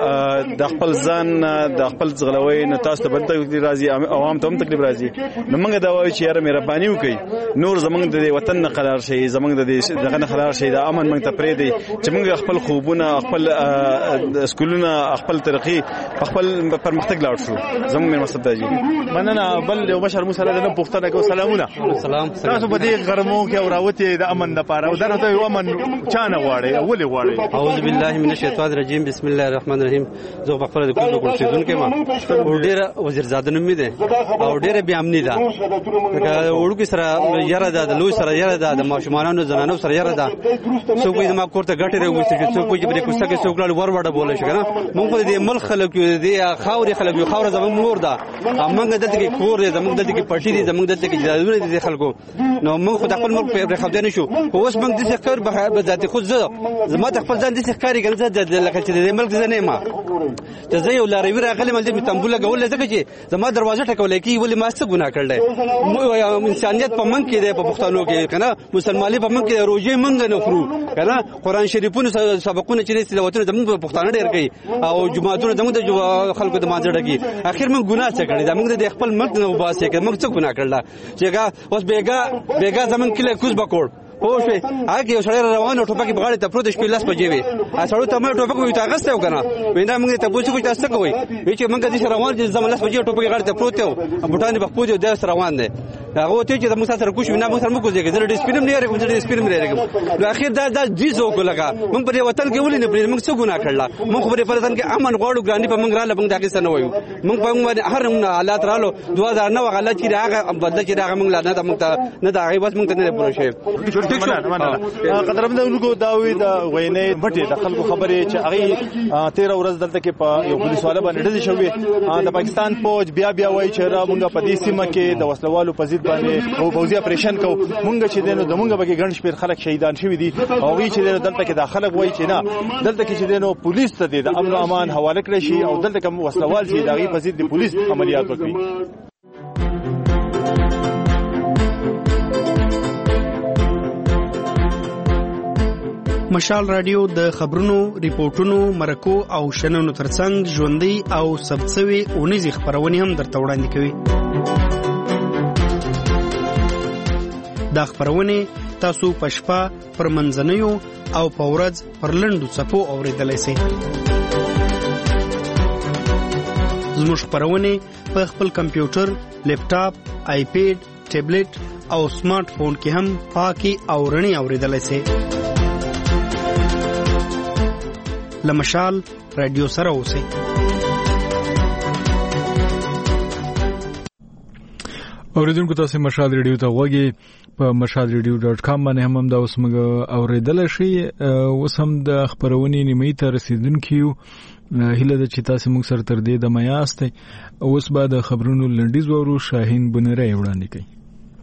د خپل ځان د خپل ځغلوي نه تاسو ته بل تکلیف راځي عوام ته هم تکلیف راځي نو موږ دا وایو چې یاره مهرباني وکړي نور زموږ د وطن نه قرار شي زموږ د دغه نه قرار شي د امن موږ ته پرې دی چې موږ خپل خوبونه خپل سکولونه خپل ترقی خپل پرمختګ لاړ شو زموږ مې مقصد دی. مننه. بل یو مشر مو سره د پښتنه کو سلامونه. سلام. تاسو په دې غرمو کې او راوته د امن لپاره او درته یو امن چانه غواړي ولې غواړي؟ اعوذ بالله من الشیطان الرجیم بسم الله الرحمن الرحیم. زه په خپل د کوم کوم سیزون کې ما او ډیر وزیر زاده نوم دی او ډیر بیا امنی ده وړوکی سره یاره ده د لوی سره یاره ده د ماشومانو زنانو سره یاره ده څوک یې ما کوړه غټه راوځي چې څوک یې پرې کوڅه کې څوک لاړ ور وړه بوله شي کنه مونږ په دې ملک خلک یو دي خاورې خلک یو خاور زموږ مور ده موږ دلته کې کور دی زموږ دلته کې پټی دي زموږ دلته کې جادونه دي خلکو نو موږ خو خپل ملک په خبرې نه شو اوس موږ د څه کار به ذاتي خود زه زما د خپل ځان د څه کاری ګرځه د لکه چې د ملک زنه ما ته زه یو لاروی راغلی مل د تنبول غول ځکه چې زما دروازه ټکولې کی ولې ما څه ګناه کړل انسانيت په من کې دی په پښتنو کې کنه مسلمانۍ په من کې روزي منګ نه خورو کنه قران شریفونو سبقونه چې تلاوتونه زموږ په پښتانه ډیر کوي او جمعهتونه زموږ د خلکو د مانځړه کې اخر موږ ګناه څه کړی دا موږ د خپل ملک نه وباسي کې موږ څه ګناه کړل چې ګا اوس بیګا بیګا زمون کله کوز بکوړ او شوي هغه یو سړی روان او ټوپک بغاړي ته پروت شپې لاس بجې وي ا سړی ته مې ټوپک وي تاغسته وکنه ویندا موږ ته پوښتنه کوي تاسو کوي وی چې موږ د شي روان چې زمون لاس بجې ټوپک غاړي ته پروت یو بوټان په پوجو د سره روان دي هغه ته چې موږ سره کوښ وینا موږ سره موږ کوځي چې د سپینم نه راګم د سپینم نه راګم نو اخر دا د جیزو کو لگا موږ په وطن کې ولې نه پرې موږ څه ګناه کړل موږ په وطن کې امن غواړو ګرانی په موږ را لبنګ دغه سره وایو موږ په موږ هر حالات رالو دوه هزار نو غلط چې راغه بدل چې راغه موږ لا نه موږ نه دا غي بس موږ ته نه پوره شي قدرمنونکو داوی د وینې بټي د خلکو خبرې چې هغه تیرا ورځ دلته کې په یو پولیس والا باندې ډزې شوې د پاکستان فوج بیا بیا وایي چې را مونږ په دې سیمه کې د وسلوالو په ضد باندې او پوځي اپریشن کو مونږ چې دینو د مونږ بګي ګڼ شپیر خلک شهیدان شوي دي او وی چې دلته کې د خلک وایي چې نه دلته کې چې دینو پولیس ته د امن او امان حواله کړی شي او دلته کوم وسلوال چې دغه په ضد د پولیس عملیات وکړي. مشال رادیو د خبرونو ریپورتونو مرکو او شننو ترڅنګ ژوندۍ او ثبتسوي اونیزې خبرونه هم درته وړاندې کوي. دا خبرونه تاسو په شپه پر منځنیو او په ورځ پر لنډو څپو اوریدلای شئ. زموږ خبرونه په خپل کمپیوټر، لیپټاپ، آیپیډ، ټابلیټ او سمارټ فون کې هم پاکي او رڼي اوریدلای شئ. لمشال رادیو سره اوسئ. اوریدونکو تاسو مشال رادیو ته وګورئ په مشال رادیو ډاټ کام باندې هم دا اوس موږ اوریدل شي. اوس هم د خبرونې نیمه ته رسیدونکو هیله ده چې تاسو موږ سره تر دې د میاستئ. اوس به د خبرونو لنډیز وورو. شاهین بنری وړاندې کوي.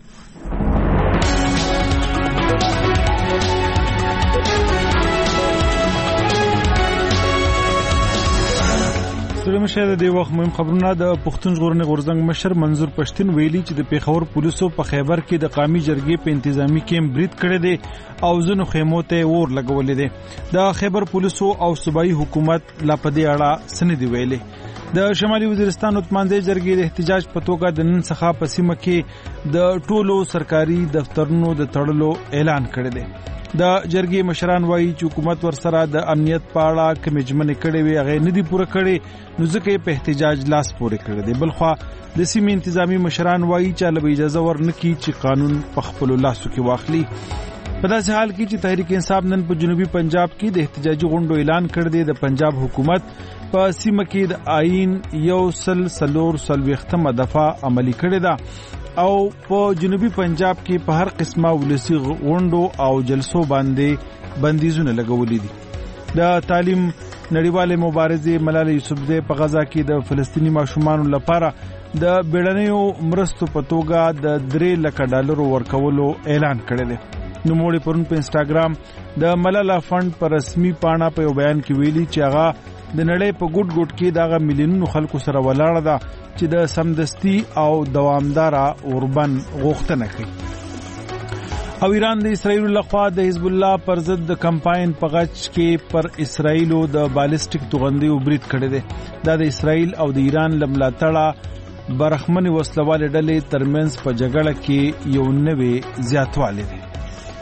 ستړي مشه د وخت مهم خبرونه. د پښتون ژغورنې غورځنګ مشر منظور پښتون ویلي چې د پیښور پولیسو په خیبر کې د قومي جرګې په انتظامی کیمپ برید کړی دی او ځینو خیمو ته اور لګولې دي. د خیبر پولیسو او صوبایي حکومت لا په دې اړه څه نه دی ویلي. د شمالي وزیرستان اتمانځي جرګې د احتجاج په توګه د نن څخه په سیمه کې د ټولو سرکاري دفترونو د تړلو اعلان کړی دی. د جرګې مشران وایي چې حکومت ورسره د امنیت په اړه کومې ژمنې کړې وي هغه نه دي پوره کړې، نو ځکه په احتجاج لاس پورې کړی دی. بلخوا د سیمې انتظامی مشران وایي چې له اجازه ورنکړي چې قانون په خپل لاسو کې واخلي. په داسې حال کې چې تحریک انصاف نن په جنوبي پنجاب کې د احتجاجي غونډو اعلان کړ دی. د پنجاب حکومت په سیمه کې د آئین یو سل سلور سلويختمه دفعه عملی کړې ده او په جنوبي پنجاب کې په هر قسمه ولسی غونډو او جلسو باندې بندیزونه لګولې دي. د تعلیم نړیواله مبارزه ملالۍ یوسفزۍ په غزا کې د فلسطینی ماشومان لپاره د بیړنیو مرستو په توګه د درې لک ډالر ورکولو اعلان کړی دی. نو موږ پرون په انستګرام د ملالا فند پر رسمي پاڼه په یو بیان کې ویلي چې هغه د نړۍ په ګډ ګډ کې دغه ملیونونو خلکو سره ولاړ ده چې د سمدستي او دوامدار اوربن غوښتنه کوي. او ایران د اسرایل لخوا د حزب الله پر ضد د کمپاین په غچ کې پر اسرایلو د بالستیک توغندي برید کړی دی. دا د اسرایل او د ایران لملاتړه برخمنې وسلوالې ډلې ترمنځ په جګړه کې یو نوې زیاتوالی دی.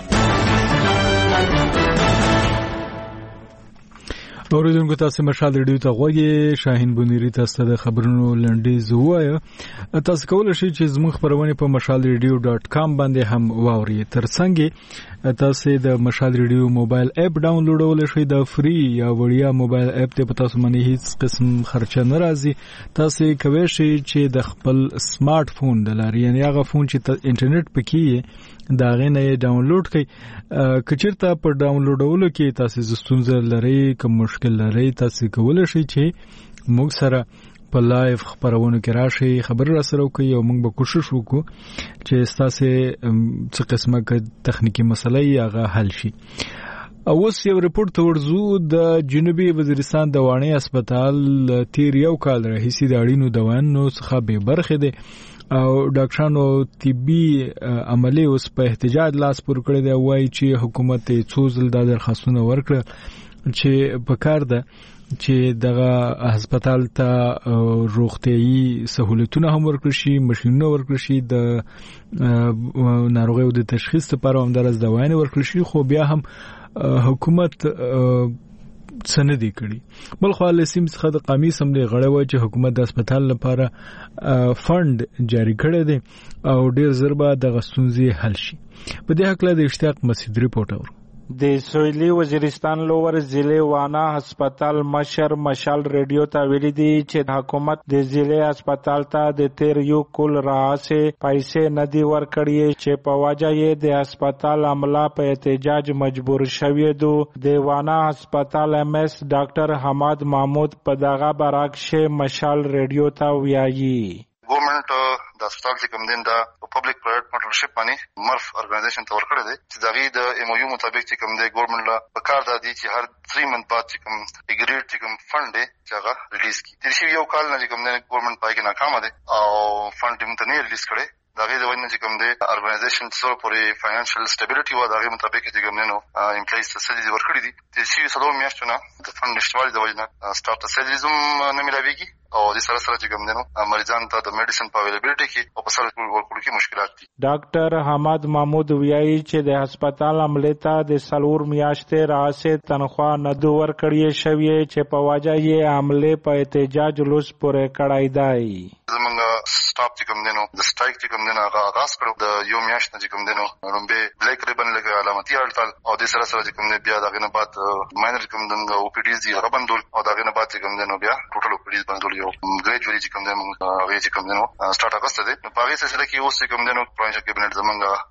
اوریدونکو تاسو مشال ریډیو ته غوږی. شاهین بنيري تاسو د خبرونو لنډیز وایي. تاسو کولای شئ چې زموږ خبرونه په مشال ریډیو ډاٹ کام باندې هم واورئ. ترڅنګ تاسو د مشال ریډیو موبایل اپ ډاونلوډول شئ. د فری یا وړیا موبایل اپ ته په تاسو باندې هیڅ قسم خرچه نه راځي. تاسو کوئ شئ چې د خپل سمارټ فون د لارې یعنی هغه فون چې انټرنیټ پکې دا غنه یې ډاونلوډ کړئ. کچرته په ډاونلوډولو کې تاسو زستونزه لرئ کوم مشکل لرئ تاسو کولای شئ چې موږ سره په لایو خبرونه کې راشي خبر را سره کوي او موږ به کوشش وکړو چې تاسو څه قسمه تخنیکی مسلې هغه حل شي. اوس یو ریپورت ورزو د جنوبي وزیرستان د وانی هسپتال تیر یو کال راهیسې د اړینو دواونو څخه به برخه ده او ډاکټرانو طبي عملی اوس په احتجاج لاس پور کړی دی. وایي چې حکومت یې څو ځل د درخواستونه ورکړل چې په کار ده چې دغه هسپتال ته روغتيایي سہولتونه هم ورکړي شي، ماشينونه ورکړي شي، د ناروغیو د تشخیص لپاره هم درز دوايانې ورکړي شي، خو بیا هم حکومت سندې کړي. بل خو له سیم څخه د قومي اسمبلی غړی وایي چې حکومت د هسپتال لپاره فند جاری کړی دی او ډیر زر به د غستونځي حل شي. په دې حق له د اشتیاق مسعود ریپورت اور د سویلی وزیرستان لوور ضلع وانا هسپتال مشر مشال ریډیو ته ویلي دي چې حکومت د ضلع هسپتال ته د تیر یو کول راځي پیسې ندي ورکړي چې په وجه یې د هسپتال عمله په احتجاج مجبور شوی دو. د وانا هسپتال ام اس ډاکټر حماد محمود په دغه برعکس مشال ریډیو ته ویایي ګورنمنت د هسپتال چې کوم دین د پبلک پرایویټ پارټنرشپ باندې مرف ارګنایزیشن ته ورکړی دی چې دغه د ایم او یو مطابق چې کوم دی ګورنمنت لا په کار دی چې هر تین منټ بعد چې کوم اګریډ چې کوم فند دی چې هغه ریلیز کړي. تیر شي یو کال نه چې کوم دی ګورنمنت پای کې ناکام دی او فند یې متنه ریلیز کړي. دغه د وینې چې کوم دی ارګنایزیشن سره پورې فاینانشل سټیبিলিټي و دغه مطابق چې کوم نو امپلایز ته سلیز ورکړي دي. تیر شي څلور میاشتونه د فند نشټوالي د وجنه سٹارټ سلیزم نه ملایويږي او د سره سره چې کوم نو مریضان ته د میډیسن په اویلیبিলিټي کې او په سره ورکړو کې مشکلات دي. ډاکټر حماد محمود ویایي چې د هسپتال عمله ته د سلور میاشتې راځي تنخواه نه دوه ورکړي شوی چې په واجه یې عمله په احتجاج لوس پورې کړای دی. زمونږ سټاپ چې کوم دینو د سټرایک چې کوم دینو هغه آغاز کړو د یو میاشت نه چې کوم دینو رومبه بلیک ریبن لګه علامتي هړتال او د سره سره چې کوم بیا دغه نه بعد ماینر کوم دغه او پی ډیز دی هغه بندول او دغه نه بعد چې کوم دینو بیا ټوټل او پی ډیز بندول یو ګریجوالي چې کوم دینو هغه چې کوم دینو سٹارټ اگست دی. په هغه سلسله کې اوس چې کوم دینو پرانچ کابینټ زمونږ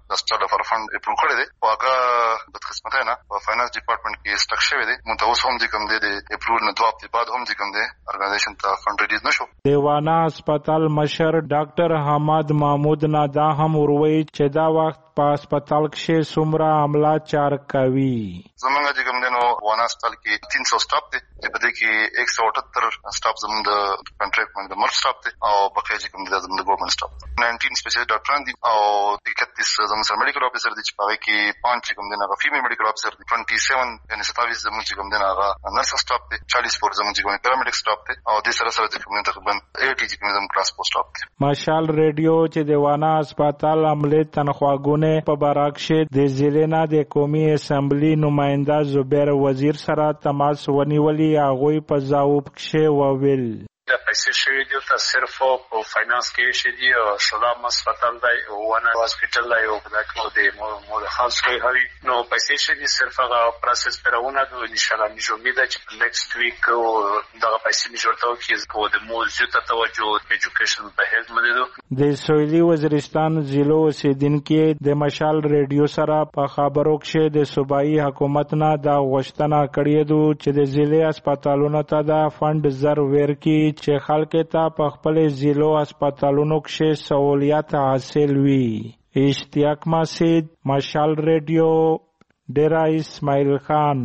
د سټار لپاره فند اپروو کړی دی او هغه بدقسمتۍ نه په فاینانس ډپارټمنټ کې سټک شوی دی. متوس هم چې کوم دی د اپروول نه دوه هفتې بعد هم چې کوم دی ارګنایزیشن ته فند ریلیز نشو. دیوانا هسپتال مشر ډاکټر حماد محمود نه دا هم وروي چې دا وخت په هسپتال کې څومره عملات چار کوي. زمونږ چې کوم دی نو وانا هسپتال کې تین سو سټاف دی چې په دې کې یک سو اٹھتر سټاف زموږ د کنټریکټ باندې د مرف سټاف دی او بقیه چې کوم دی زموږ د ګورنمنت سټاف نولس سپیشلیست ډاکټران دي او اکتیس زموږ سره میډیکل افیسر دي چې په هغه کې پانچ چې کوم دی هغه فیمیل میډیکل افیسر دي ستاسو یعنی ستاویس زموږ چې کوم دی هغه نرس سټاف دی چالیس پور زموږ چې کوم پیرامډیک سټاف دی او د سره سره چې کوم تقریبا اسی چې کوم زموږ کلاس پوسټ سټاف دی. مشال ریډیو چې دیوانا هسپتال عمله تنخواګونه په براکشه د ضلع د قومي اسمبلی نماینده زبیر وزیر سره تماس ونیولي هغه په ځواب کې وویل دا پیسې شوی دی ته صرف په فاینانس کې شي دی او سلام هسپتال دی او ونه هسپتال دی او دا کوم دی مو د خاص کوي هوی نو پیسې شي دی صرف هغه پروسس پرونه د ان شاء الله نشو امید چې نیکسټ ویک دا پیسې نشورتاو کې په د موضوع ته توجه ایجوکیشن په هیڅ مدد د سویلي وزیرستان ضلع اوسیدونکو د مشال ریډیو سره په خبرو کې د صوبایي حکومت نه دا غوښتنه کړې ده چې د ضلع هسپتالونو ته دا فند زر ورکړي چې خلک ته په خپل ضلع هسپتالونو کې سہولیات حاصل وي. اشتیاق مسجد مشال ریډیو ډیرا اسماعیل خان.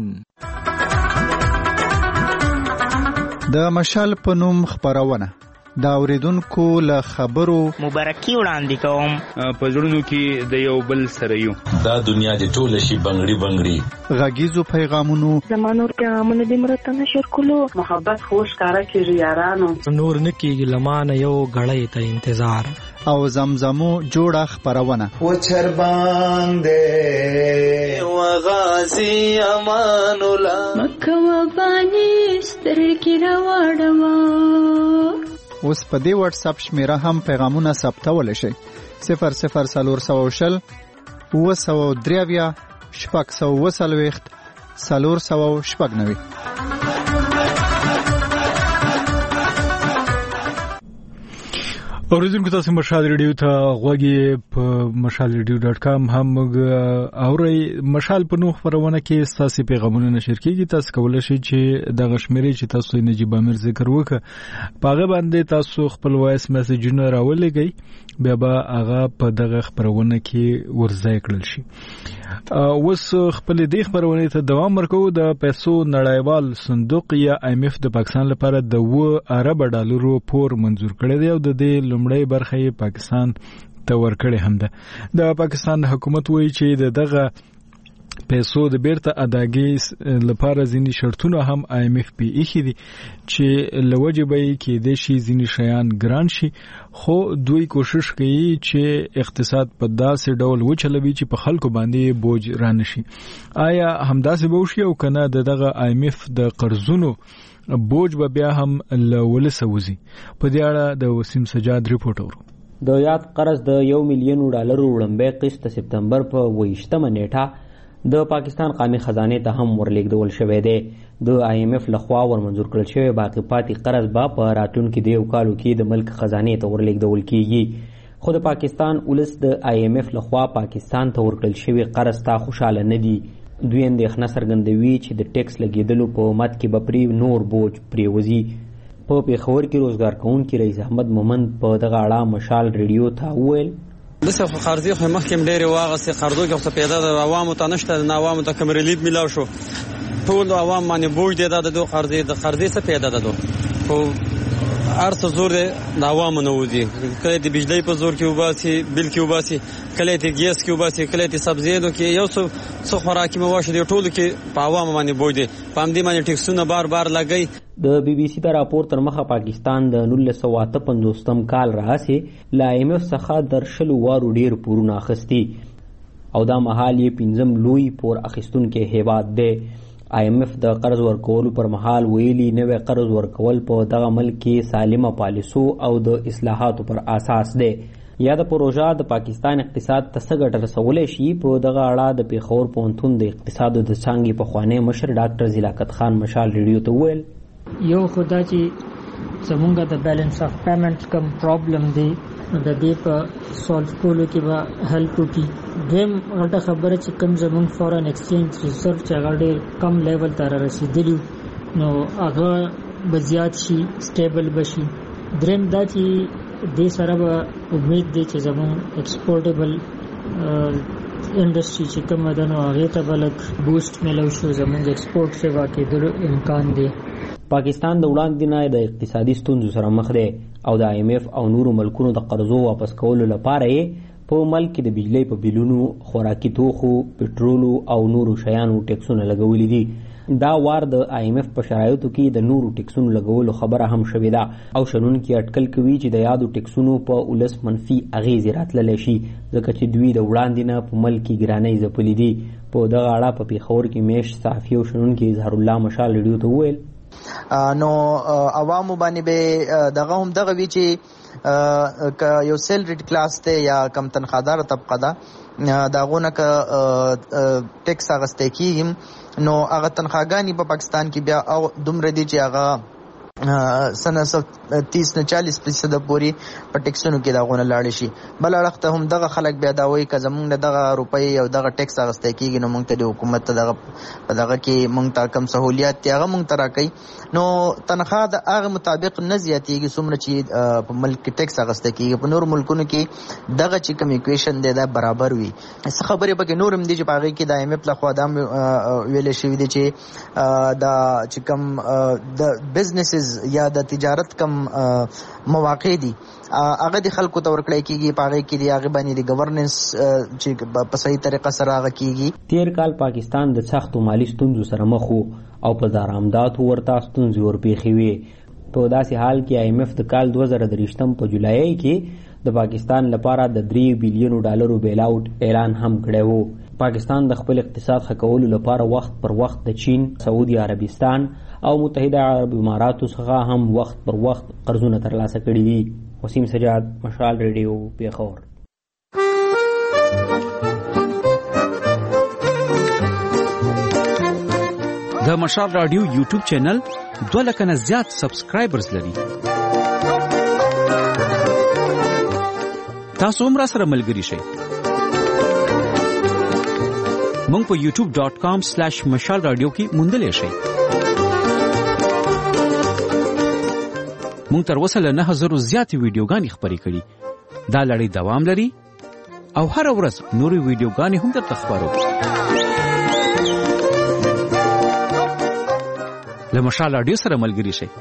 د مشال په نوم خبرونه دا اوریدونکو له خبرو مبارکي وړاندې کوم په ژوندونو کې د یو بل سره یو دا دنیا د ټول شي بنگړي بنگړي غږیزو پیغامونو زمانور پیغامونه د مرته نشر کولو محبت خوش کارا کې یارانو نور نکیږي لمانه یو غړې ته انتظار او زمزمو جوړه خبرونه و چر باندې و غازی امان الله مکه و بانی سترګې راوړم. اوس په دې واتس اپ شمیره هم پیغامونه ثبتول شي صفر صفر سلور سو شل و سو دریویا شپږ سو وسلويخت سلور سو شپږ نوي. اوریدونکو تاسو مشال ریډیو ته غوږی په مشال ریډیو ډاټ کام هم اوري. مشال په نوو خبرونه کې تاسو پیغامونه نشر کیږي. تاسو کولای شئ چې د غشمري چې تاسو نجیب امیر ذکر وکړه پاغه باندې تاسو خپل وایس میسجونه راولېږئ بیا به هغه په دغه خبرونه کې ورځای کړل شي. اوس خپل دې خبرونه ته دوام ورکوو. د پیسو نړیوال صندوق یا آی ایم ایف د پاکستان لپاره د و ارب ډالرو پور منزور کړی دی او د دې لومړی برخه یې پاکستان ته ورکړې هم ده. د پاکستان حکومت وایي چې دغه پیسو د بیرته اداګۍ لپاره ځینې شرطونه هم آی ایم ایف پی ایښي دي چې لوجبې کې د شي ځینې شیان ګران شي خو دوی کوشش کوي چې اقتصاد په داسې ډول وچلوي چې په خلکو باندې بوج را نشي. آیا همداسې به وشي او کنه دغه آی ایم ایف د قرضونو بوج به بیا هم لولسه وزي؟ په دې اړه د وسیم سجاد ریپورت اورو. د یاد قرض د یو میلیون ډالرو وړاندې قسط سپتمبر په ویشتمه نیټه د پاکستان قومي خزانه ته هم ورلیږدول شوی دی. د آی ایم ایف لخوا ورمنظور کړل شوی باقی پاتې قرض به په راتلونکي د یو کالو کې د ملک خزانه ته ورلیږدول کیږي. خو د پاکستان ولس د آی ایم ایف لخوا پاکستان ته ورکړل شوی قرض ته خوشاله نه دي. دوی اندېښنه څرګندوي چې د ټیکس لګیدلو په مت کې به پرې نور بوج پریوزي. په پیښور کې روزګار کوونکي رئیس احمد مومند په دغه اړه مشال ریډیو ته وویل دسه قرضې خو مخکې ډېرې واغستې قرضو کې خو پیدا د عوامو ته نشته نه عوامو ته کوم ریلیف میلاو شو ټول عوام باندې بوج دی دا د قرضې د قرضې څه پیدا ده خو ارڅ زور د عوامو نه وځي کله د بجلی په زور کې وباسي بل کې وباسي کله د ګیس کې وباسي کله د سبزیو کې یو څو څو خوراکي مواد دی ټول کې په عوامو باندې بوج دی په همدې باندې ټیکسونه بار بار لګي. د بی بی سی د راپور تر مخه پاکستان د نولس سوه اته پنځوستم کال راهیسې له آی ایم ایف څخه در شلو وارو ډیر پورونه اخیستي او دا مهال یې پنځم لوی پور اخیستونکی هیواد دی. آی ایم ایف د قرض ورکولو پر مهال ویلي نوې قرض ورکول په دغه ملک کې سالمه پالیسو او د اصلاحاتو پر اساس دی. یا د پروژه د پاکستان اقتصاد ته څه ګټه رسولی شي په دغه اړه د پیښور پوهنتون د اقتصاد د څانګې پخوانی مشر ډاکټر ضیاء خان مشال ریډیو ته وویل یو خدا چې زمونږ د بیلنس اف پیمنٹ کم پرابلم دی د دې په سولف کولو کې به هیلپ وکړي. دویم غټه خبره چې کوم زمونږ فورن ایکسچینج ریزرو چې هغه ډېر کم لیول ته را رسېدلي نو هغه به زیات شي، سټیبل به شي. دریم دا چې دې سره به امید دی چې زمونږ ایکسپورټیبل انډسټري چې کومه ده نو هغې ته به لږ بوسټ میلو شو، زمونږ ایکسپورټ سیوا کېدلو امکان دی. پاکستان د وړاندې نه د اقتصادي ستونزو سره مخ دی او د آی ایم ایف او نورو ملکونو د قرضو واپس کولو لپاره یې په ملک کې د بجلی په بیلونو، خوراکي توخو، پټرولو او نورو شیانو ټیکسونه لګولي دي. دا وار د آی ایم ایف په شرایطو کې د نورو ټیکسونو لګولو خبره هم شوې ده او شنونکي اټکل کوي چې د یادو ټیکسونو په ولس منفي اغیزې راتللی شي ځکه چې دوی د وړاندې نه په ملک کې ګرانۍ ځپلي دي. په دغه اړه په پیښور کې میشت صحافي او شنونکي اظهار الله مشال ریډیو ته وویل نو عوامو باندې به دغه هم دغه وی چې ک یو سیلریډ کلاس ته یا کم تنخوادار طبقه ده داغونه ک ټیکس اغسته کیږي نو هغه تنخواګانی په پاکستان کې بیا او دومره دي چې هغه سنه تیس نه چالیس فیصد پورې په ټیکسونو کې داغونه لاړ شي. بل اړخ ته هم دغه خلک بیا دا وایي که زمونږ دغه روپۍ او دغه ټیکس اغستی کېږي نو موږ ته د حکومت ته دغه په دغه کې موږ ته کم سهولیات دي هغه موږ ته راکوي. نو تنخواه د هغه مطابق نه زیاتېږي څومره چې په ملک کې ټیکس اغستی کېږي. په نورو ملکونو کې دغه چې کوم ایکویشن دی دا برابر وي. څه خبرې پکې نور هم دي چې په هغې کې د آی ایم ایف لخوا دا ویلی شوي دي چې دا چې کوم د بزنسز یا د تجارت کم مواقع دي هغه د خلکو ته ورکړی کېږي، په هغې کې د هغې باندې د گورننس چې په صحیح طریقه سره هغه کېږي. تیر کال پاکستان د سختو مالي ستونزو سره مخ و او په دارامداتو ورته ستونزې ورپېښې وې. په داسې حال کې آی ایم ایف د کال دوه زره درویشتم په جولای کې د پاکستان لپاره د درې بیلیونو ډالرو بیل آوټ اعلان هم کړی و. پاکستان د خپل اقتصاد ښه کولو لپاره وخت پر وخت د چین، سعودي عربستان او متحده عرب اماراتو څخه هم وخت پر وخت قرضونه ترلاسه کړي دي. وسیم سجاد، مشال ریډیو، پیښور. د مشال رادیو یوټیوب چینل دوه لکه نه زیات سبسکرایبرز لري. تاسو هم را سره ملګري شئ. مونږ په یوټیوب ډاٹ کام سلیش مشال رادیو کې موندلی شئ. مونږ تر اوسه له نه زرو زیاتې ویډیوګانې خپرې کړي. دا لړۍ دوام لري او هره ورځ نورې ویډیوګانې هم درته خپرو. له مشال رادیو سره ملګري شئ.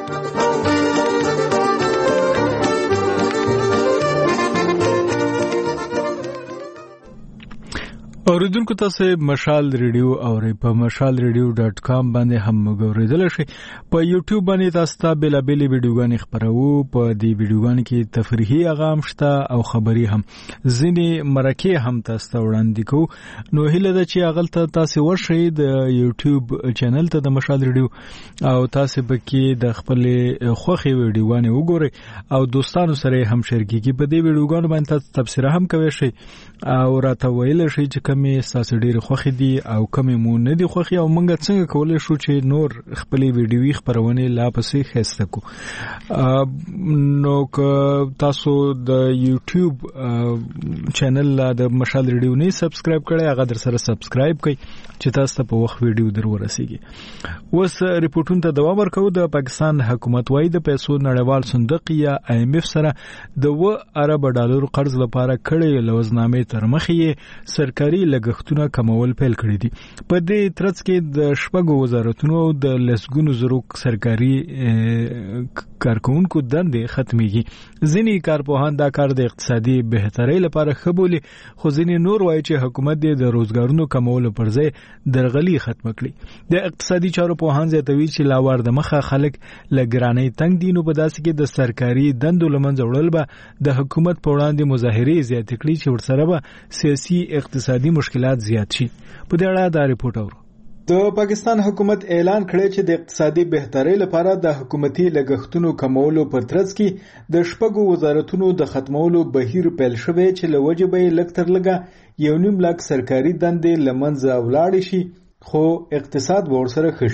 اوریدونکو تاسو مشال ریډیو اورئ په مشال ریډیو ډاٹ کام باندې هم وګورئ شئ. په یوټیوب باندې تاسو ته بیلابېلې ویډیوګانې خپرو. په دې ویډیوګانو کې تفریحي اغام شته او خبري هم، ځینې مرکې هم تاسو ته وړاندې کوو. نو هیله ده چې هغلته تاسو ورشئ د یوټیوب چینل ته د مشال ریډیو او تاسو پکې د خپل خوښي ویډیوګانې وګورئ او دوستانو سره هم شریکي. په دې ویډیوګانو باندې تاسو تبصره هم کوئ شئ او راته ویل شئ چې کمې ستاسو ډېرې خوښې دي او کمې مو نه دي خوښې او موږ څنګه کولی شو چې نور خپلې ویډیوي خپرونې لا پسې ښایسته کړو. نو که تاسو د یوټیوب چینل د مشال ریډیو نه سبسکرایب کړئ هغه در سره سبسکرایب کړئ چې تاسو ته په وخت ویډیو در ورسیږي. اوس ریپورټونو ته دوام ورکوو. د پاکستان حکومت وايي د پیسو نړیوال صندوق یا آی ایم ایف سره د اوه اربه ډالرو قرض لپاره کړې لوزنامې تر مخې سرکاري لګښتونه کمول پیل کړي دي. په دې ترڅ کې د شپږو وزارتونو او د لسګونو زرو سرکاري کارکونکو دندې ختميږي. ځینې کارپوهان دا کار د اقتصادي بهترۍ لپاره ښه بولي، خو ځینې نور وایي چې حکومت د روزګارونو کمولو پر ځای درغلي ختم کړي. د اقتصادي چارو پوهان زیاتوي چې لاوار د مخه خلک لګرانۍ تنگ دي، نو په داسې کې د سرکاري دندو لمنځه وړل به د حکومت په وړاندې مظاهرې زیاتې کړي چې ورسره به سیاسي اقتصادي مشکلات زیات شي. په دې اړه دا ریپورت اورو. د پاکستان حکومت اعلان کړی چې د اقتصادي بهترۍ لپاره د حکومتي لګښتونو کمولو پر ترڅ کې د شپږو وزارتونو د ختمولو بهیر پیل شوی چې له وجې به لږ تر لږه یو نیم لاک سرکاري دندې له منځه ولاړې شي، خو اقتصاد به ورسره ښه شي.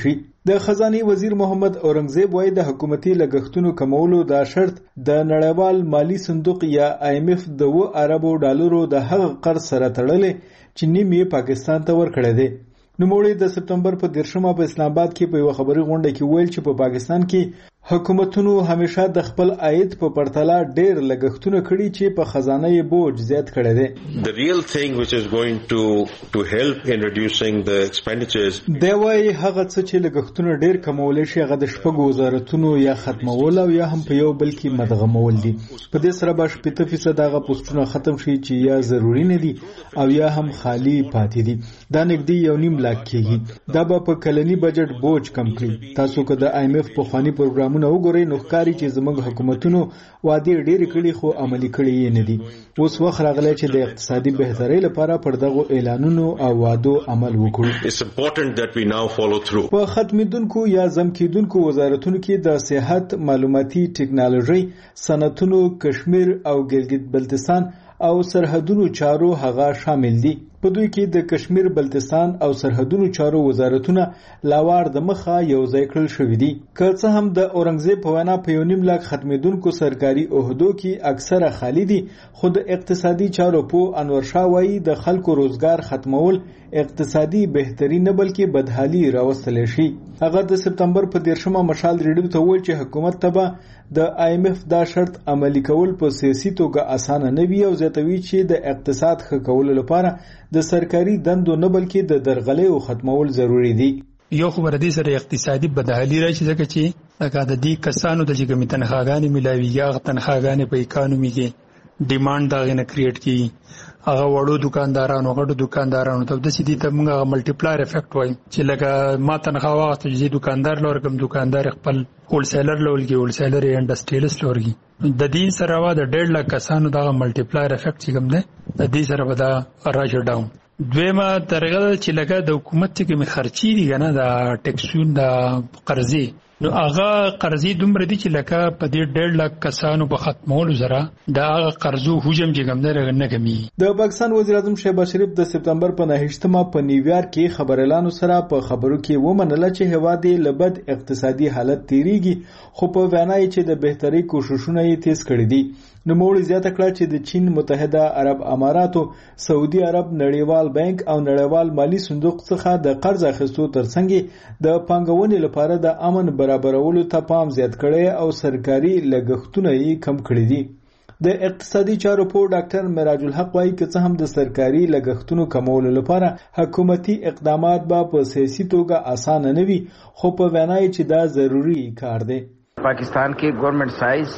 د خزانه وزیر محمد اورنګزیب وایي د حکومتي لګښتونو کمولو دا شرط د نړیوال مالی صندوق یا آی ایم ایف د و اربو ډالرو د هغه قرض سره تړلې چې نیم یې پاکستان ته ورکړی دی. نوموړي د سپتمبر په دیرشمه په اسلام آباد کې په یو خبري غونډه کې ویل چې په پاکستان کې حکومتونو همیشه د خپل عاید په پرتله ډېر لګښتونه کړي چې په خزانه یې بوج زیات کړی دی. The real thing which is going to to help in reducing the expenditures دی وايي هغه څه چې لګښتونه ډېر کمولی شي هغه د شپږو وزارتونو یا ختمول او یا هم په یو بل کې مدغمول دي. په دې سره به شپېته فیصد هغه پوسټونه ختم شي چې یا ضروري نه دي او یا هم خالی پاتې دي. دا نږدې یو نیم لاک کېږي. دا به په کلني بجټ بوج کم کړي. تاسو که د آی ایم ایف په خواني پروګرام نو وګورئ نو ښکاري چې زموږ حکومتونو وعدې ډېرې کړي خو عملي کړي یې نه دي. اوس وخت راغلی چې د اقتصادي بهترۍ لپاره پر دغو اعلانونو او وعدو عمل وکړو. It's important that we now follow through. په ختمېدونکو یا زم کېدونکو وزارتونو کې د صحت، معلوماتي ټکنالوژي، صنعتونو، کشمیر او ګلګت بلتستان او سرحدونو چارو هغه شامل دي. په دوی کې د کشمیر، بلتستان او سرحدونو چارو وزارتونه لاوار د مخه یو ځای کړل شوي دي. که څه هم د اورنګزیب په وینا په یو نیم لاک ختمېدونکو سرکاري عهدو کې اکثره خالی دي، خو د اقتصادي چارو په انور شاه وایي د خلکو روزګار ختمول اقتصادي بهتري نه بلکې بدحالي راوستلی شي. هغه د سپتمبر په دیرشمه مشال ریډیو ته وویل چې حکومت ته به د آی ایم ایف دا شرط عملي کول په سیاسي توګه اسانه نه وي او زیاتوي چې د اقتصاد ښه کولو لپاره د سرکاري دندو نه بلکې د درغلیو ختمول ضروری دي. یو خبره دي سره اقتصادي بدحالي راشي ځکه چې لکه د دې کسانو د چې تنخواګانې ملاويږي هغه تنخواګانې په اکانومي کې ډیماند دغه نه کریټ کیږي. هغه وړو دکاندارانو غټو دکاندارانو ته د سې دي ته موږ ملټي پلایر افیکټ وایي چې لکه ما تنخوا واغسته چې دکاندار لور کوم دکاندار خپل هول سیلر لولګي هول سیلر انډستریالیست لورګي د دې سره وا د ډېر لک کسانو دغه ملټي پلایر افیکټ چې کوم دی د دې سره به دا راځي ډاون. دویمه طریقه چې لکه د حکومت کې می خرچي دي کنه د ټیکسون د قرضې نو هغه قرضې دومره دي چې لکه په دې ډېر لک کسانو په ختمولو سره د هغه قرضو حجم چې کوم دی نه کمی. د پاکستان وزیر اعظم شهباز شریف د سپتمبر په نهشتمه په نیویارک کې خبريالانو سره په خبرو کې ومنله چې هواد یې لبد اقتصادي حالت تیریږي خو په وینا یې چې د بهتري کوششونه یې تیز کړي دي. نوموړي زیاته کړه چې د چین متحده عرب اماراتو، سعودي عرب، نړیوال بانک او نړیوال مالی صندوق څخه د قرض اخیستو ترڅنګ د پانګونې لپاره د امن برابرولو ته پام زیات کړي او سرکاري لګښتونه یې کم کړي دي. د اقتصادي چارو په ډاکټر معراج الحق وايي چې څه هم د سرکاري لګښتونو کمولو لپاره حکومتي اقدامات به په سیاسي توګه اسانه نه وي خو په وینا یې چې دا ضروري کار دی. پاکستان کې ګورنمنت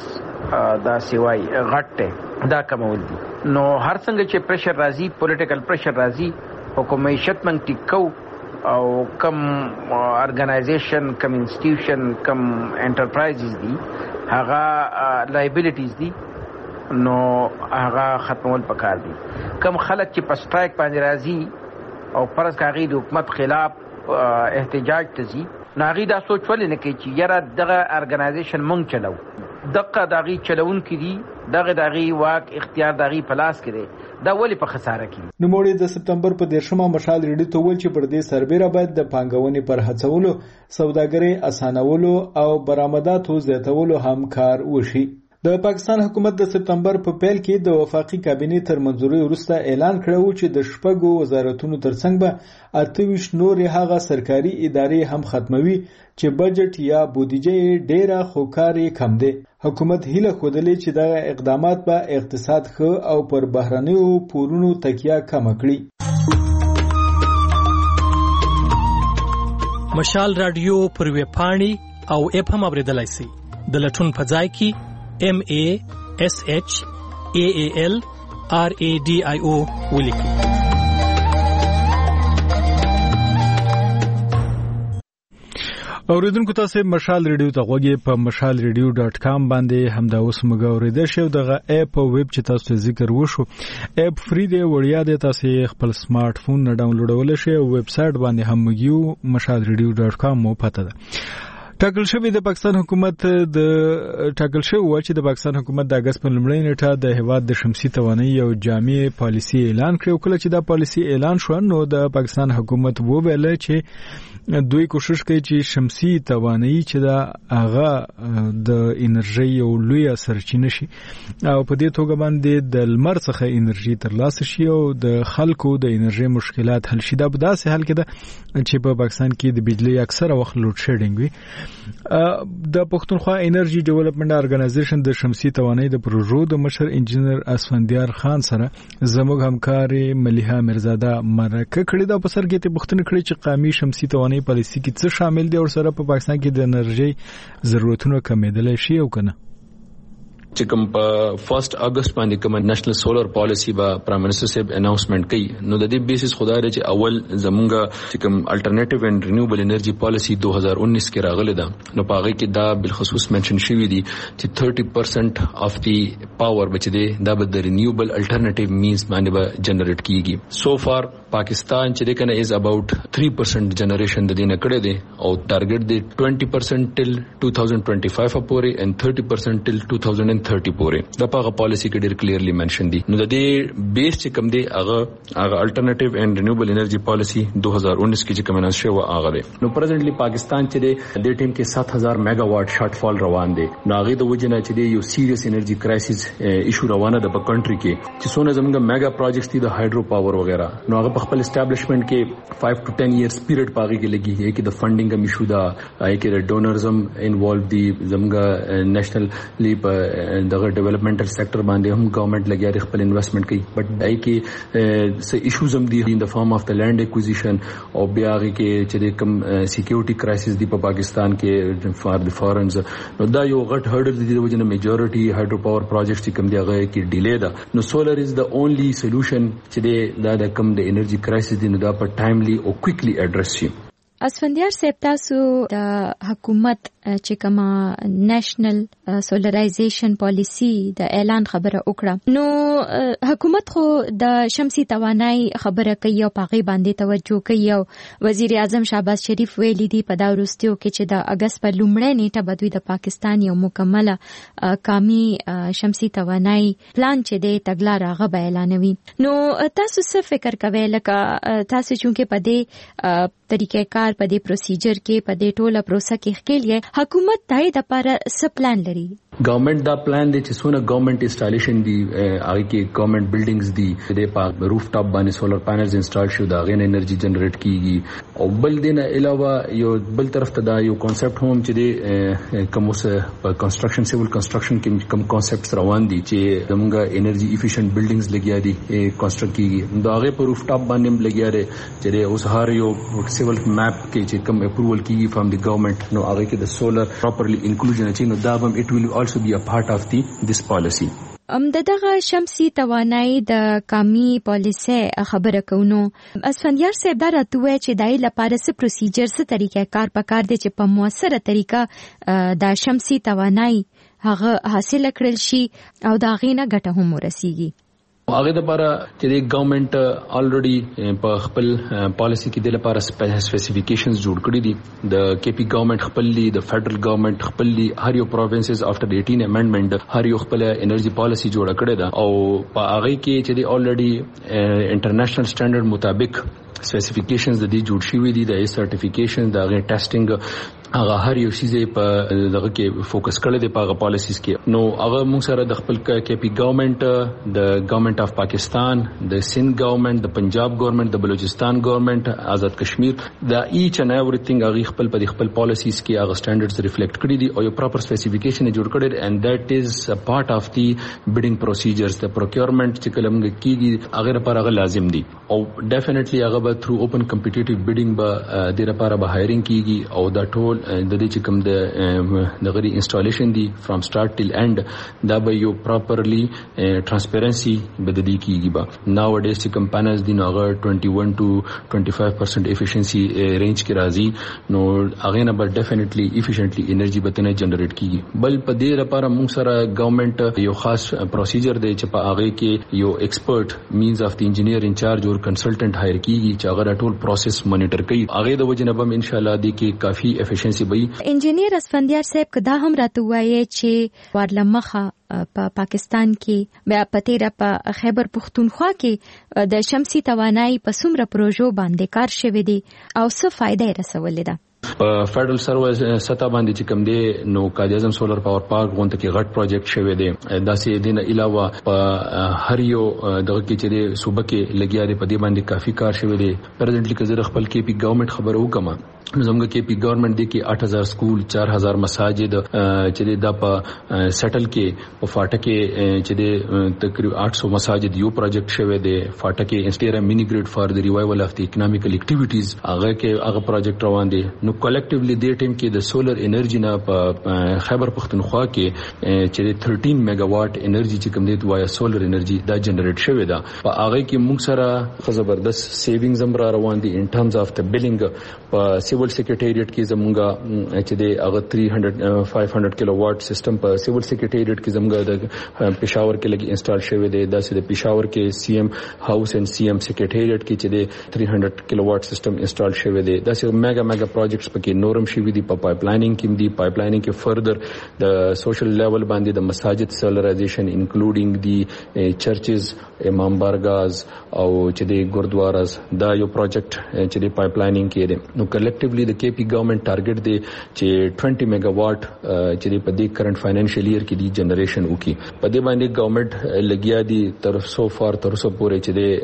سایز دا سیوای غټه دا کمول دي نو هر څنګه چې پریشر راځي پولیټیکل پریشر راځي حکومت من ټیکو او کم ارګنایزیشن کم انسټیټیوشن کم انټرپرایزز دي هغه لایبیلیټیز دي نو هغه ختمول پکار دي. کم خلک چې په سټرایک باندې راځي او فرض کاغی د حکومت خلاف احتجاج تزي ناغي دا سوچ ولې نه کوي چې یاره دغه ارګنایزیشن مونږ چلو دغه داغي چلون کړي دغه داغي واک اختیار داغي پلاس کړي دا ولې په خساره کې. نوموړي د سپتمبر په دیرشمه مشال ریډیو ته ویل چې پر دې سربېره باید د پانګونې پر هڅولو، سوداګرۍ اسانولو او برآمداتو زیاتولو هم کار وشي. د پاکستان حکومت د سپتمبر په پیل کې د وفاقي کابینې تر منځوري وروسته اعلان کړو چې د شپږو وزارتونو ترڅنګ به اته ویشت نورې هغه سرکاري ادارې هم ختموي چې بجټ یا بودیجه یې ډیره خو کار یې کم دی. حکومت هیله ښودلې چې دغه اقدامات به اقتصاد ښه او پر بهرنیو پورونو تکیه کمه کړي. مشال رادیو پر ویبپاڼې او اپ هم اوریدلای شئ. د لټون په ځای کې M A S H A A L R A D I O ولیکئ. اوریدونکو تاسو مشال ریډیو ته غوږی په مشال ریډیو ډاټ کام باندې همدا اوس موږ اوریدل شو. دغه اپ او ویب چې تاسو ذکر وشو اپ فری دی وړیا دی، تاسو خپل سمارټ فون نه ډاونلوډول شئ او ویب سټ باندې هم موږ مشال ریډیو ډاټ کام مو پته ده. ټاکل شوی د پاکستان حکومت د ټاکل شوی و چې د پاکستان حکومت د اگست په لومړۍ نیټه د هیواد د شمسي توانایي او جامع پالیسي اعلان کړ. کله چې دا پالیسي اعلان شو نو د پاکستان حکومت وویل چې دوی کوشش کوي چې شمسي توانایي چې دا هغه د انرژي او لوی سرچینه شي او په دې توګه باندې د لمر څخه انرژي ترلاسه شي او د خلکو د انرژي مشکلات حل شي. دا په داسې حال کې ده چې په پاکستان کې د بجلی اکثره وخت لوډ شیډینګ وي. د پښتونخوا انرژي ډیولپمنٹ ارګنایزیشن د شمسي توانایي د پروژو د مشر انجنیر اسفندیار خان سره زموږ همکار ملیحه مرزاده مرکه کړې ده. په سر کې ته پښتنه کړې چې قومي شمسي توانایي پالیسي کې څه شامل دي او سره په پاکستان کې د انرژي ضرورتونو کمیدل شي او کنه. چې کوم په فرست اگست باندې کوم نېشنل سولر پالیسی با پرایم منسٹر صاحب اناونسمنت کړي نو د دې بیسس خدای لري چې اول زمونږه چې کوم الټرنیټیو اینڈ رینیوبل انرژي پالیسی دو هزار انیس کې راغله ده نو په هغه کې دا بالخصوص منشن شوی دی چې thirty percent اف دی پاور بچ دی دا به د رینیوبل الټرنیټیو مینز باندې به جنریټ کیږي. سو فار پاکستان چې کنه از اباوت three percent جنریشن د دینه کړي دي او ټارګټ دی twenty percent ټل twenty twenty-five پورې and thirty percent ټل twenty thirty پورې. دا په پالیسی کې ډیر کلیرلی منشن دي. نو د دې بیس چې کوم دی هغه هغه الټرنیټیو اینڈ رینیوبل انرژي پالیسی دو هزار انیس کې چې کوم نه شو هغه دی. نو پرزنټلی پاکستان چې دی د دې ټیم کې seven thousand میگا واټ شارټ فال روان دی. نو هغه د وجنه چې دی یو سیریس انرژي کرایسس ایشو روانه ده په کنټری کې چې څونه زموږ میگا پروجیکټس دي د هایډرو پاور وغیرہ نو هغه په خپل اسټابلیشمنت کې five to ten ایئرز پیریډ پاږي کې لګي هي کې د فندینګ هم ایشو ده هي کې د ډونرزم انوالو دي زموږ نېشنل لیپ دغه ډیولپمنټل سېکټر باندې هم ګورنمنت لګیا خپل انویسټمنٹ کوي بټ دای کې څه ایشوز هم دي ان د فارم اف د لینډ اکوزیشن او بیا کې چې کوم سکیورټي کرایسس دی په پاکستان کې فار د فارنز نو دا یو غټ هرډل دی د وجنه میجورټي هایډرو پاور پروجیکټس کوم دی هغه کې ډیلی ده. نو سولر از د اونلی سولوشن چې دا د کوم د انرژي کرایسس دی نو دا په ټایملی او کویکلی اډریس شي. اسفندیار صاحب تاسو د حکومت چې کومه نېشنل سولرایزیشن پالیسی د اعلان خبره وکړه نو حکومت خو د شمسي توانایي خبره کوي او پاغي باندې توجه کوي او وزیر اعظم شهباز شریف ویلي دی په دا وروستیو کې چې د اگست په لومړۍ نیټه به دوی د پاکستان یو مکمله قومي شمسي توانایي پلان چې دی تګلاره هغه به اعلانوي. نو تاسو څه فکر کوئ لکه تاسو چونکه په دې طریقې کار په دې پروسیجر کې په دې ټوله پروسه کې ښکېل حکومت دای د لپاره څه پلان لري؟ گورنمنت دا پلان دی چې څونه گورنمنت انسټالیشن دی هغه کې گورنمنت بلډینګز دی د په روف ټاپ باندې سولر پینلز انسټال شو دا غین انرژي جنریټ کیږي او بل دینه علاوه یو بل طرف ته دا یو کانسپټ هم چې دی کوم څه په کنسټرکشن سیول کنسټرکشن کې کوم کانسپټس روان دي چې زموږه انرژي افیشنت بلډینګز لګیا دي کنسټرکټ کیږي دا هغه په روف ټاپ باندې لګیا دي چې اوس هر یو سیول میپ کې چې کوم اپروول کیږي فرام دی گورنمنت نو هغه کې د سولر پراپرلی انکلوژن اچي نو دا هم اټ ویل also be a part of the this policy. ام دغه شمسي توانایي د قومي پالیسي خبره کوونو اسفندیار صاحب دا راته چې دای لپاره څه پروسیجر څه طریقې کار پکار دي چې په موثره طریقه د شمسي توانایي هغه حاصل کړل شي او دا غینه ګټه هم ورسیږي. هغه د لپاره چې د ګورنمنت الریډي په خپل پالیسی کې د لپاره سپیسیفیکیشنز جوړ کړی دي د کې پی ګورنمنت خپل دی د فدرل ګورنمنت خپل دی هر یو پروینسز افټر eighteen امندمنت هر یو خپل انرژي پالیسی جوړ کړی دا او په هغه کې چې د الریډي انټرنیشنل سټانډرډ مطابق سپیسیفیکیشنز د دې جوړ شوی دي د سرټیفیکیشن د هغه ټیسټینګ هغه هر یو شی په دغه کې فوکس کړی دی په هغه پالیسیز کې نو هغه موږ سره د خپل کې پی ګورنمنت د ګورنمنت اف پاکستان د سند ګورنمنت د پنجاب ګورنمنت د بلوچستان ګورنمنت آزاد کشمیر د ایچ ان ایوریثینګ هغه خپل په خپل پالیسیز کې هغه سټانډرډز ریفلیکټ کړی دي او یو پراپر سپیسیفیکیشن جوړ کړی دی and that is a part of the bidding procedures the procurement چې کلم کېږي هغه لپاره هغه لازم دي او definitely هغه به through open competitive bidding به د لپاره به هایرینګ کېږي او دا ټول د دې چې کوم د د غری انسټالیشن دی فرام سٹارټ ټیل اینڈ دا به یو پراپرلی ترانسپیرنسي بدلی کیږي با ناو ډیس چې کوم پینلز دی نو هغه twenty-one to twenty-five percent افیشنسي رینج کې راځي نو هغه نه به ډیفینیټلی افیشنټلی انرژي به تنه جنریټ کیږي بل په دې لپاره موږ سره ګورنمنت یو خاص پروسیجر دی چې په هغه کې یو ایکسپرټ مینز اف د انجینیر انچارج اور کنسلټنټ هایر کیږي چې هغه ټول پروسس مانیټر کوي هغه د وجنه به ان شاء الله دی کې کافي افیشنسي efficiency به انجینیر اسفندیار صاحب کدا هم راته وایي چې ورلمخه په پاکستان کې بیا پتیره په خیبر پختونخوا کې د شمسي توانایي په څومره پروژو باندې کار شوی دی او څه فائدې رسولې ده. په فدرل سروس ستا باندې چې کوم دی نو قائد اعظم سولر پاور پارک غونډه کې غټ پروجیکټ شوی دی. داسې دینه علاوه په هر یو دغه کې چې د صوبه کې لګیا دی په دې باندې کافي کار شوی دی. پریزنټلی که زه خپل کې پی ګورنمنت خبرو کوم زموږ کې پی ګورنمنت دی کې آठ हज़ार سکول चार हज़ार مساجد چې د په سټل کې په فاټه کې چې د تقریبا आठ सौ مساجد یو پروجیکټ شوی دی. فاټه کې انسټیرا مینی ګریډ فار د ریوایول اف د اکونومیکل اکټیویټیز هغه کې هغه پروجیکټ روان دی. نو کلیکټیولی د ټیم کې د سولر انرژي نه په خیبر پختونخوا کې چې تھرٹین میگا واټ انرژي چې کوم دی وایا سولر انرژي دا جنریټ شوی دا. په هغه کې موږ سره زبردست سیوینګز هم را روان دي ان ټرمز اف د بلینګ. په سیول سیکریټریټ کې زمونږه چې دی هغه تین سو پنځه سو کیلو واټ سیستم په سیول سیکریټریټ کې زمونږه د پېښور کې لګي انسټال شوی دی. دا چې د پېښور کې سی ایم هاوس اینڈ سی ایم سیکریټریټ کې چې دی تین سو کیلو واټ سیستم انسټال شوی دی. دا چې میگا میگا پروجیکټس پکې نورم شوی دی. په پایپ لاینینګ کې دی پایپ لاینینګ کې فردر د سوشل لیول باندې د مساجد سولرایزیشن انکلوډینګ دی چرچز امام بارگاز او چې دی ګوردواراز دا یو پروجیکټ چې دی پایپ لاینینګ کې دی. نو کلیکټیولی د کې پی ګورنمنت ټارګټ دی چې बीस میگا واټ چې په دې کرنٹ فاینانشل ایئر کې دی جنریشن وکي. په دې باندې ګورنمنت لګیا دی تر سو فار تر سو پورې چې دی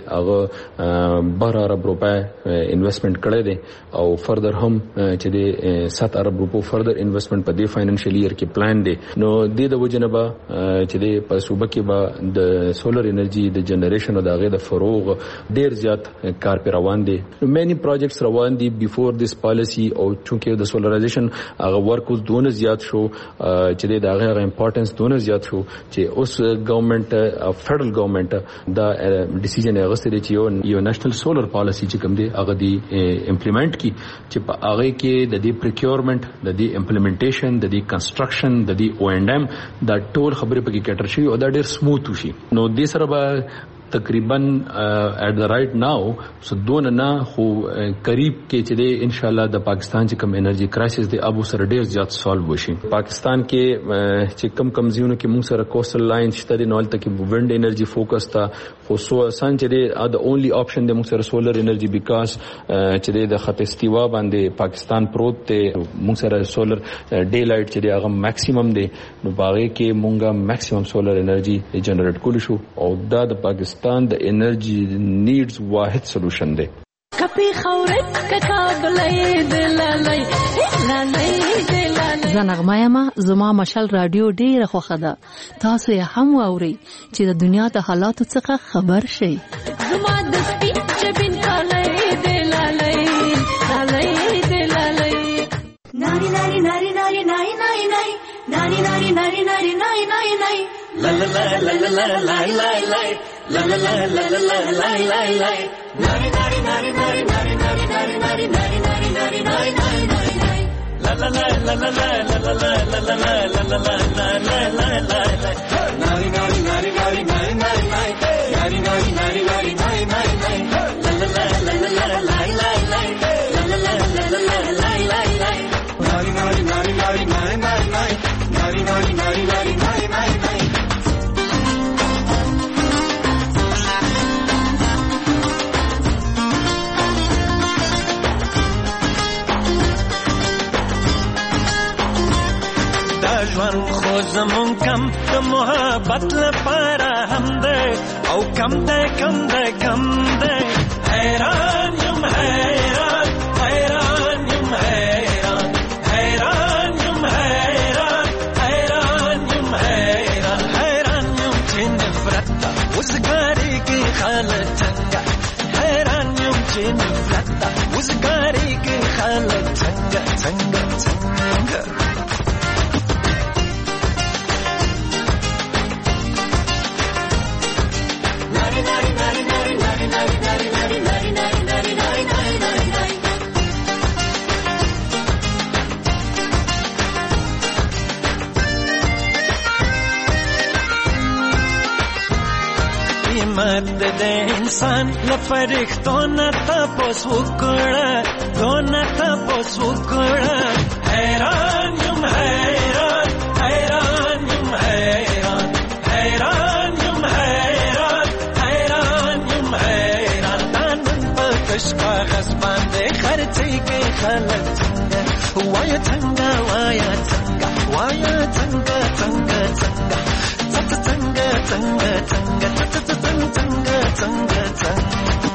هغه بارہ ارب روپے انویسټمنٹ کړی دی او فردر هم چې دی سات ارب روپو فردر انویسټمنٹ په دې فاینانشل ایئر کې پلان دی. نو د دې وجنبه چې دی په صوبه کې به د سولر انرژي د جنریشن او د هغه د فروغ ډیر زیات کار پر روان دی. نو مینی پروجیکټس روان دي بیفور دیس پالیسی او چونکه د سولرایزیشن هغه ورک اوس دونه زیات شو چې د هغه امپورټنس دونه زیات شو چې اوس ګورنمنت فدرل ګورنمنت دا ډیسیژن غوښتي دی چې یو نېشنل سولر پالیسی چې کوم دی هغه دی امپلیمنٹ کی چې په هغه کې د دې پریکیورمنٹ د دې امپلیمنټیشن د دې کنسټرکشن د دې او اینڈ ایم دا ټول خبرې پکې کټر شي او دا ډیر سموث وشي. نو دې سره به تقریبا ایٹ دا رائٹ ناو سو دون نه خو قریب کې چې دی ان شاء الله د پاکستان چې کم انرژي کرایسس دی ابو سره ډیر زیات سالو وشي. پاکستان کې چې کم کم زیونه کې موږ سره کوسټل لاین شته دی نو تل کې وینډ انرژي فوکس تا خو سو سان چې دی د اونلی آپشن دی موږ سره سولر انرژي بیکاز چې دی د خط استوا باندې پاکستان پروت دی. موږ سره سولر ډے لایټ چې دی هغه میکسیمم دی نو باغې کې موږ میکسیمم سولر انرژي جنریټ کول شو او دا د پاکستان د انرژي نیډز واحد سولوشن دی. کپی خورت ککابلې دلالای لالای زنغمایا ما زما مشال رادیو ډیره خوخه ده. تاسو یې هم واوري چې د دنیا د حالاتو څخه خبر شئ. زما د سپین چبین کالای دلالای لالای دلالای ناری ناری ناری ناری ناری ناری ناری ناری ناری ناری ناری ناری ناری La la la la la la la la la la la la la la la la la la nari nari nari nari nari nari nari nari nari nari nari nari nari nari la la la la la la la la la la la la la la la la la la la nari nari nari nari nari nari nari nari nari nari nari nari nari la la la la la la la la la la la la la la la la la la nari nari nari nari nari nari nari nari nari nari nari nari nari ژوند خو زمون کم د محبت لپاره هم ده او کم ده کم ده کم ده حیران یم حیران حیران یم حیران حیران یم حیران حیران یم حیران حیران یم چې نفرت ته وزګاري کې خالد څنګه حیران یم چې نفرت ته وزګاري کې خالد څنګه څنګه څنګه باندې د انسان لفرښتو نه تپوس وکړه دونه تپوس وکړه حیران یم حیران حیران یم حیران حیران یم حیران حیران یم حیران دانن په کش کاغذ باندې خرڅېږي خلک څنګه وایا څنګه وایا څنګه وایا څنګه څنګه څنګه څنګه څنګه څنګه څنګه څنګه څنګه څنګه څنګه